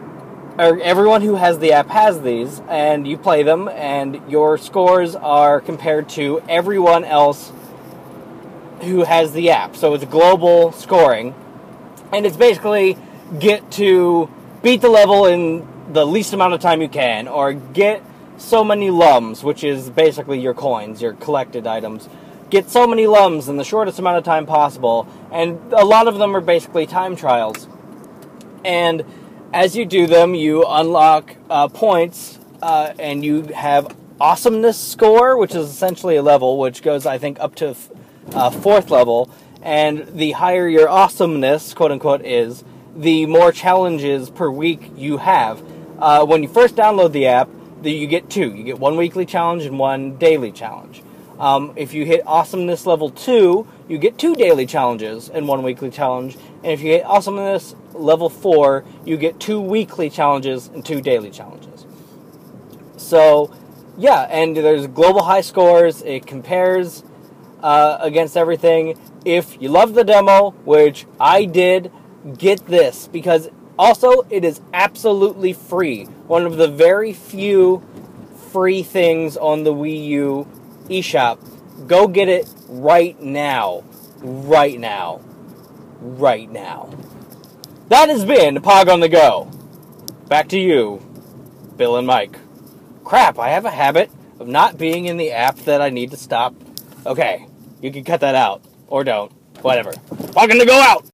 Speaker 6: or everyone who has the app has these, and you play them, and your scores are compared to everyone else who has the app. So it's global scoring, and it's basically get to beat the level in the least amount of time you can, or get so many lums, which is basically your coins, your collected items. Get so many lums in the shortest amount of time possible, and a lot of them are basically time trials. And as you do them, you unlock uh, points, uh, and you have awesomeness score, which is essentially a level, which goes, I think, up to uh, fourth level. And the higher your awesomeness, quote-unquote, is, the more challenges per week you have. Uh, when you first download the app, you get two. You get one weekly challenge and one daily challenge. Um, if you hit awesomeness level two, you get two daily challenges and one weekly challenge. And if you hit awesomeness level four, you get two weekly challenges and two daily challenges. So, yeah, and there's global high scores. It compares uh, against everything. If you love the demo, which I did, get this, because also it is absolutely free. One of the very few free things on the Wii U eShop. Go get it right now. Right now. Right now. That has been Pog on the Go. Back to you, Bill and Mike. Crap, I have a habit of not being in the app that I need to stop. Okay, you can cut that out. Or don't. Whatever. Pog on the Go out!